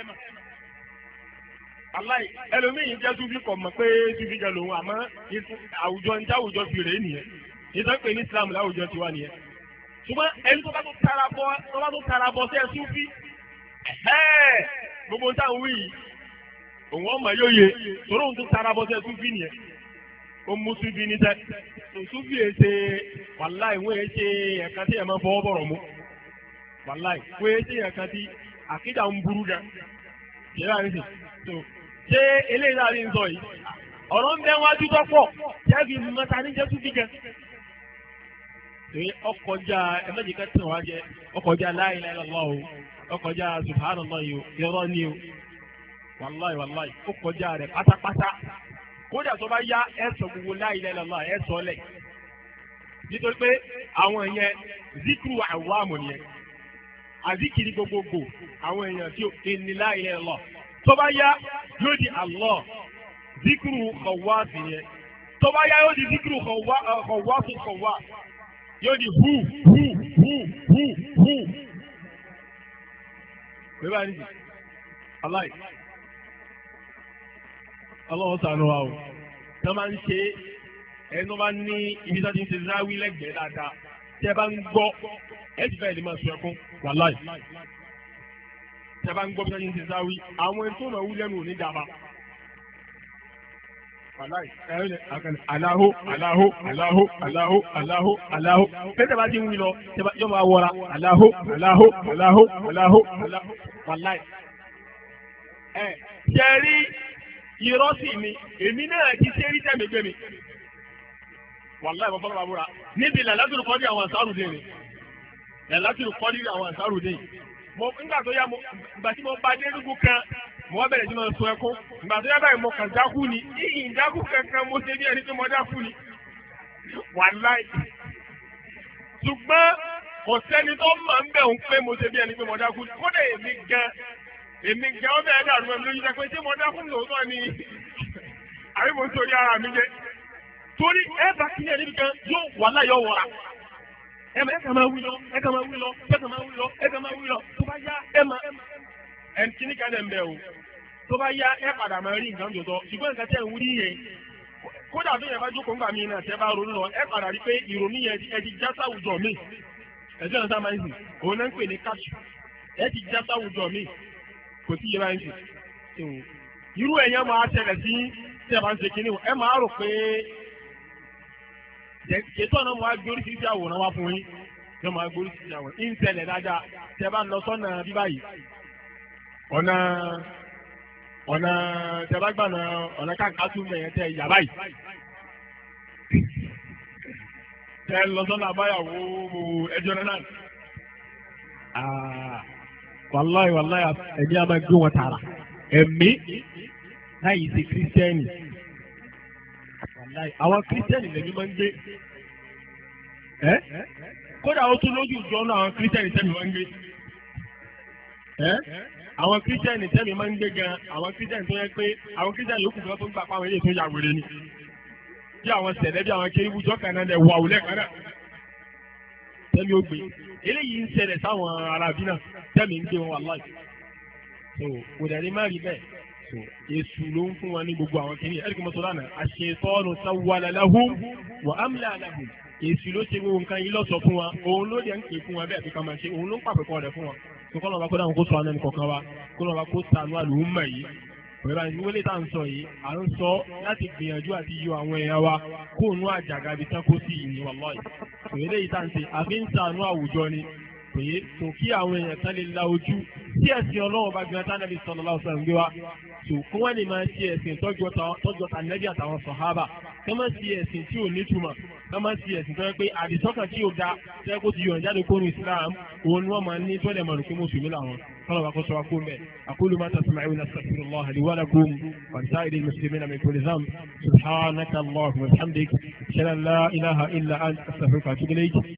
aláì ẹlòmíì jẹ́ Súfì kọ̀ mọ̀ pé Súfì jẹ́ lòun àmọ́ àwùjọ ní táwùjọ fi rèé nìyẹn nítorí pé ní Islam láwùjọ tiwa nìyẹn. ṣùgbọ́n ẹni tó bá tó tara bọ́ tó bá tó tara bọ́ sẹ́ Súfì ẹ̀ẹ́ gbogbo táwọn wí yìí òun ọmọ yóò yẹ torí òun tó tara bọ́ sẹ́ Súfì nìyẹn ó mú Súfì ní sẹ́ Súfì yẹn ṣe wàláì wọ́n yẹn ṣe ẹ̀ka tí ẹ̀ máa fọwọ́ bọ̀rọ̀ mú wàláì wọ́n yẹn ṣe ẹ̀ka tí àkídà ń burú gan ṣe é láti sè ṣé eléyìí náà ní sọ yìí ọ̀rọ̀ ń bẹ́ wájú tó pọ̀ jẹ́bi mọ́ta ní jẹ́ Súfì gan. ọkọjá ẹ̀mẹ́jìká tí wọ́n á jẹ ọkọjá la ilaha illallah o ọkọjá subhanallah yìí o irọ́ ni o wàláì wàláì ó kọjá rẹ̀ pátápátá kódà tó bá yá ẹ sọ gbogbo la ilaha illallah ẹ sọ lẹ̀ nítorí pé àwọn èèyàn zikiru àwàmù nìyẹn àzikiri gbogbogbò àwọn èèyàn tí ó ní la ilaha illallah tó bá yá yóò di Allah zikiru kọ̀wáàsì nìyẹn tó bá yá yóò di zikiru kọ̀wáàsì kọ̀wá yóò di hu hu hu hu hu. Bẹ́ẹ̀ bá ní sè aláì. Allah ṣàánú wa o tó máa ń ṣe ẹni tó bá ní ibi tó ti ń ṣe záwí lẹ́gbẹ̀ẹ́ dáadáa tẹ́ bá ń gbọ́ ẹ ti bẹ́ẹ̀ ni máa sọ ẹkún wàláì tẹ́ bá ń gbọ́ bí wọ́n ti ń ṣe sáwí àwọn ẹni tó máa wú lẹ́nu òní dàbà wàláì ẹ̀rọ aláhó aláhó aláhó aláhó aláhó aláhó tẹ́tẹ́ bá ti ń wí lọ yọ máa wọra aláhó aláhó aláhó aláhó aláhó wàláì ẹ̀ ṣe rí irọ́ sí mi èmi náà ti ṣe rí tẹ̀mí gbé mi wàláì bọ́ fọ́nà bàbúrà níbi làlátùrù kọ́ ní àwọn àṣàrù dé ni làlátùrù kọ́ ní àwọn àṣàrù dé mo nígbà tó yá mo ìgbà tí mo bá dé dúdú kan mo wá bẹ̀rẹ̀ sí máa sun ẹkún ìgbà tó yá báyìí mo kàn dákú ni yìí dákú kankan mo ṣe bí ẹni tó mo dákú ni wàláì ṣùgbọ́n kò sẹ́ni tó máa ń bẹ̀ ń pé mo ṣe bí ẹni pé mo dákú ni kódà èmi gan èmi gan ó bẹ̀rẹ̀ dàrú ẹ̀mí lójú pé ṣé mo dákú lóòótọ́ ni àbí mo ń torí ara mi jẹ́ torí ẹ bá kílẹ̀ níbi kan yóò wàláì yóò wọ̀ra ẹ ma ẹ kà máa wí lọ ẹ kà máa wí lọ ẹ kà máa wí lọ ẹ kà máa wí lọ tó bá yá ẹ ma ẹ kíní kan ẹ̀ ń bẹ̀ o tó bá yá ẹ padà máa rí nǹkan jọ̀tọ̀ ṣùgbọ́n nǹkan tẹ̀ ń wí yẹn kódà tó yẹn bá jókòó ńgbà mí náà tẹ́ bá ronú lọ ẹ padà rí pé ìrònú yẹn ẹ ti já sáwùjọ mi ẹjọ́ náà sáà máa ń sìn òun náà ń pè ní káṣù ẹ ti já sáwùjọ mi kò sí yẹ máa ń sìn irú ẹ̀yàn máa ṣẹlẹ̀ sí tí ẹ bá ń ṣe kíní ẹ máa rò pé ètò ọ̀nà mo wá gbé oríṣiríṣi àwòrán wá fún yín yóò máa gbé oríṣiríṣi àwòrán ń ṣẹlẹ̀ dáadáa tẹ́ bá lọ sọ́nà bí báyìí ọ̀nà ọ̀nà tẹ́ bá gbàna ọ̀nà káàkiri mẹ́yẹn tẹ́ yà báyìí tẹ́ lọ sọ́nà àbáyàwó ẹjọ́ náà wàláì wàláì ẹ̀mí a máa gbé wọn tààrà ẹ̀mí láyìí ṣe kírísítẹ́nì àwọn kírísítẹ́nì lèmi máa ń gbé ẹ́ kódà ó tún lójú ìjọ náà àwọn kírísítẹ́nì tẹ́mi máa ń gbé ẹ́ àwọn kírísítẹ́nì tẹ́mi máa ń gbé gan àwọn kírísítẹ́nì tó yẹ pé àwọn kírísítẹ́nì yòókù kan tó ń gbà pa àwọn eléyìí tó yà wèrè ni bí àwọn sẹ̀lẹ̀ bí àwọn kérébù jọ́kàn náà lẹ̀ wà òlẹ̀ kan náà tẹ́mi ó gbé eléyìí ń ṣẹlẹ̀ sáwọn arábí náà tẹ́mi ń gbé wọn wàláì so kò dẹ̀ ní má rí bẹ́ẹ̀ so èṣù ló ń fún wọn ní gbogbo àwọn kìnìún ẹ̀rí kí mo sọ lánàá àṣetọ́nù sawwala lahum wa amla lahum èṣù ló ṣe gbogbo nǹkan yìí lọ́sọ̀ fún wa òun ló dẹ̀ ń pè fún wa bẹ́ẹ̀ fi ká máa ṣe òun ló ń pàpẹ́ kọ́ rẹ̀ fún wa tó kọ́ lọ́ba kó dáhùn kó sọ àná ní kọ̀ọ̀kan wa kó lọ́ba kó sànú àlùmọ̀ yìí pẹ̀lú àti wọlé tá à ń sọ yìí à ń sọ láti gbìyànjú àti yọ àwọn èèyàn wa kó nú àjàgà ibi tán kó sí ìní wallahi pẹ̀lú eléyìí tá à ń ṣe àfi ń sànú àwùjọ ni pé tó kí àwọn èèyàn tán lè la ojú tí ẹ̀sìn ọlọ́run bá gbìyànjú tánàbí sallallahu alaihi wasallam gbé wa tó kí wọ́n lè máa ṣe ẹ̀sìn tọ́jú ọ̀tà nẹ́bí àtàwọn sàhábà kí wọ́n ṣe ẹ̀sìn tí ò nítumọ̀ kí wọ́n ṣe ẹ̀sìn tó yẹ pé àdìsọ́kàn tí ò da tẹ́ kó ti yọ̀ jáde kó nu Islam òun ni wọ́n máa ní tó lè mọ̀ lùkú mùsùlùmí làwọn kọ́nà bá kó sọ wa kó mẹ́ aqulu ma tasma'una astaghfirullah li wa lakum wa lisa'iril muslimina min kulli dhanb subhanaka allahumma wa bihamdik ashhadu an la ilaha illa anta astaghfiruka wa atubu ilayk.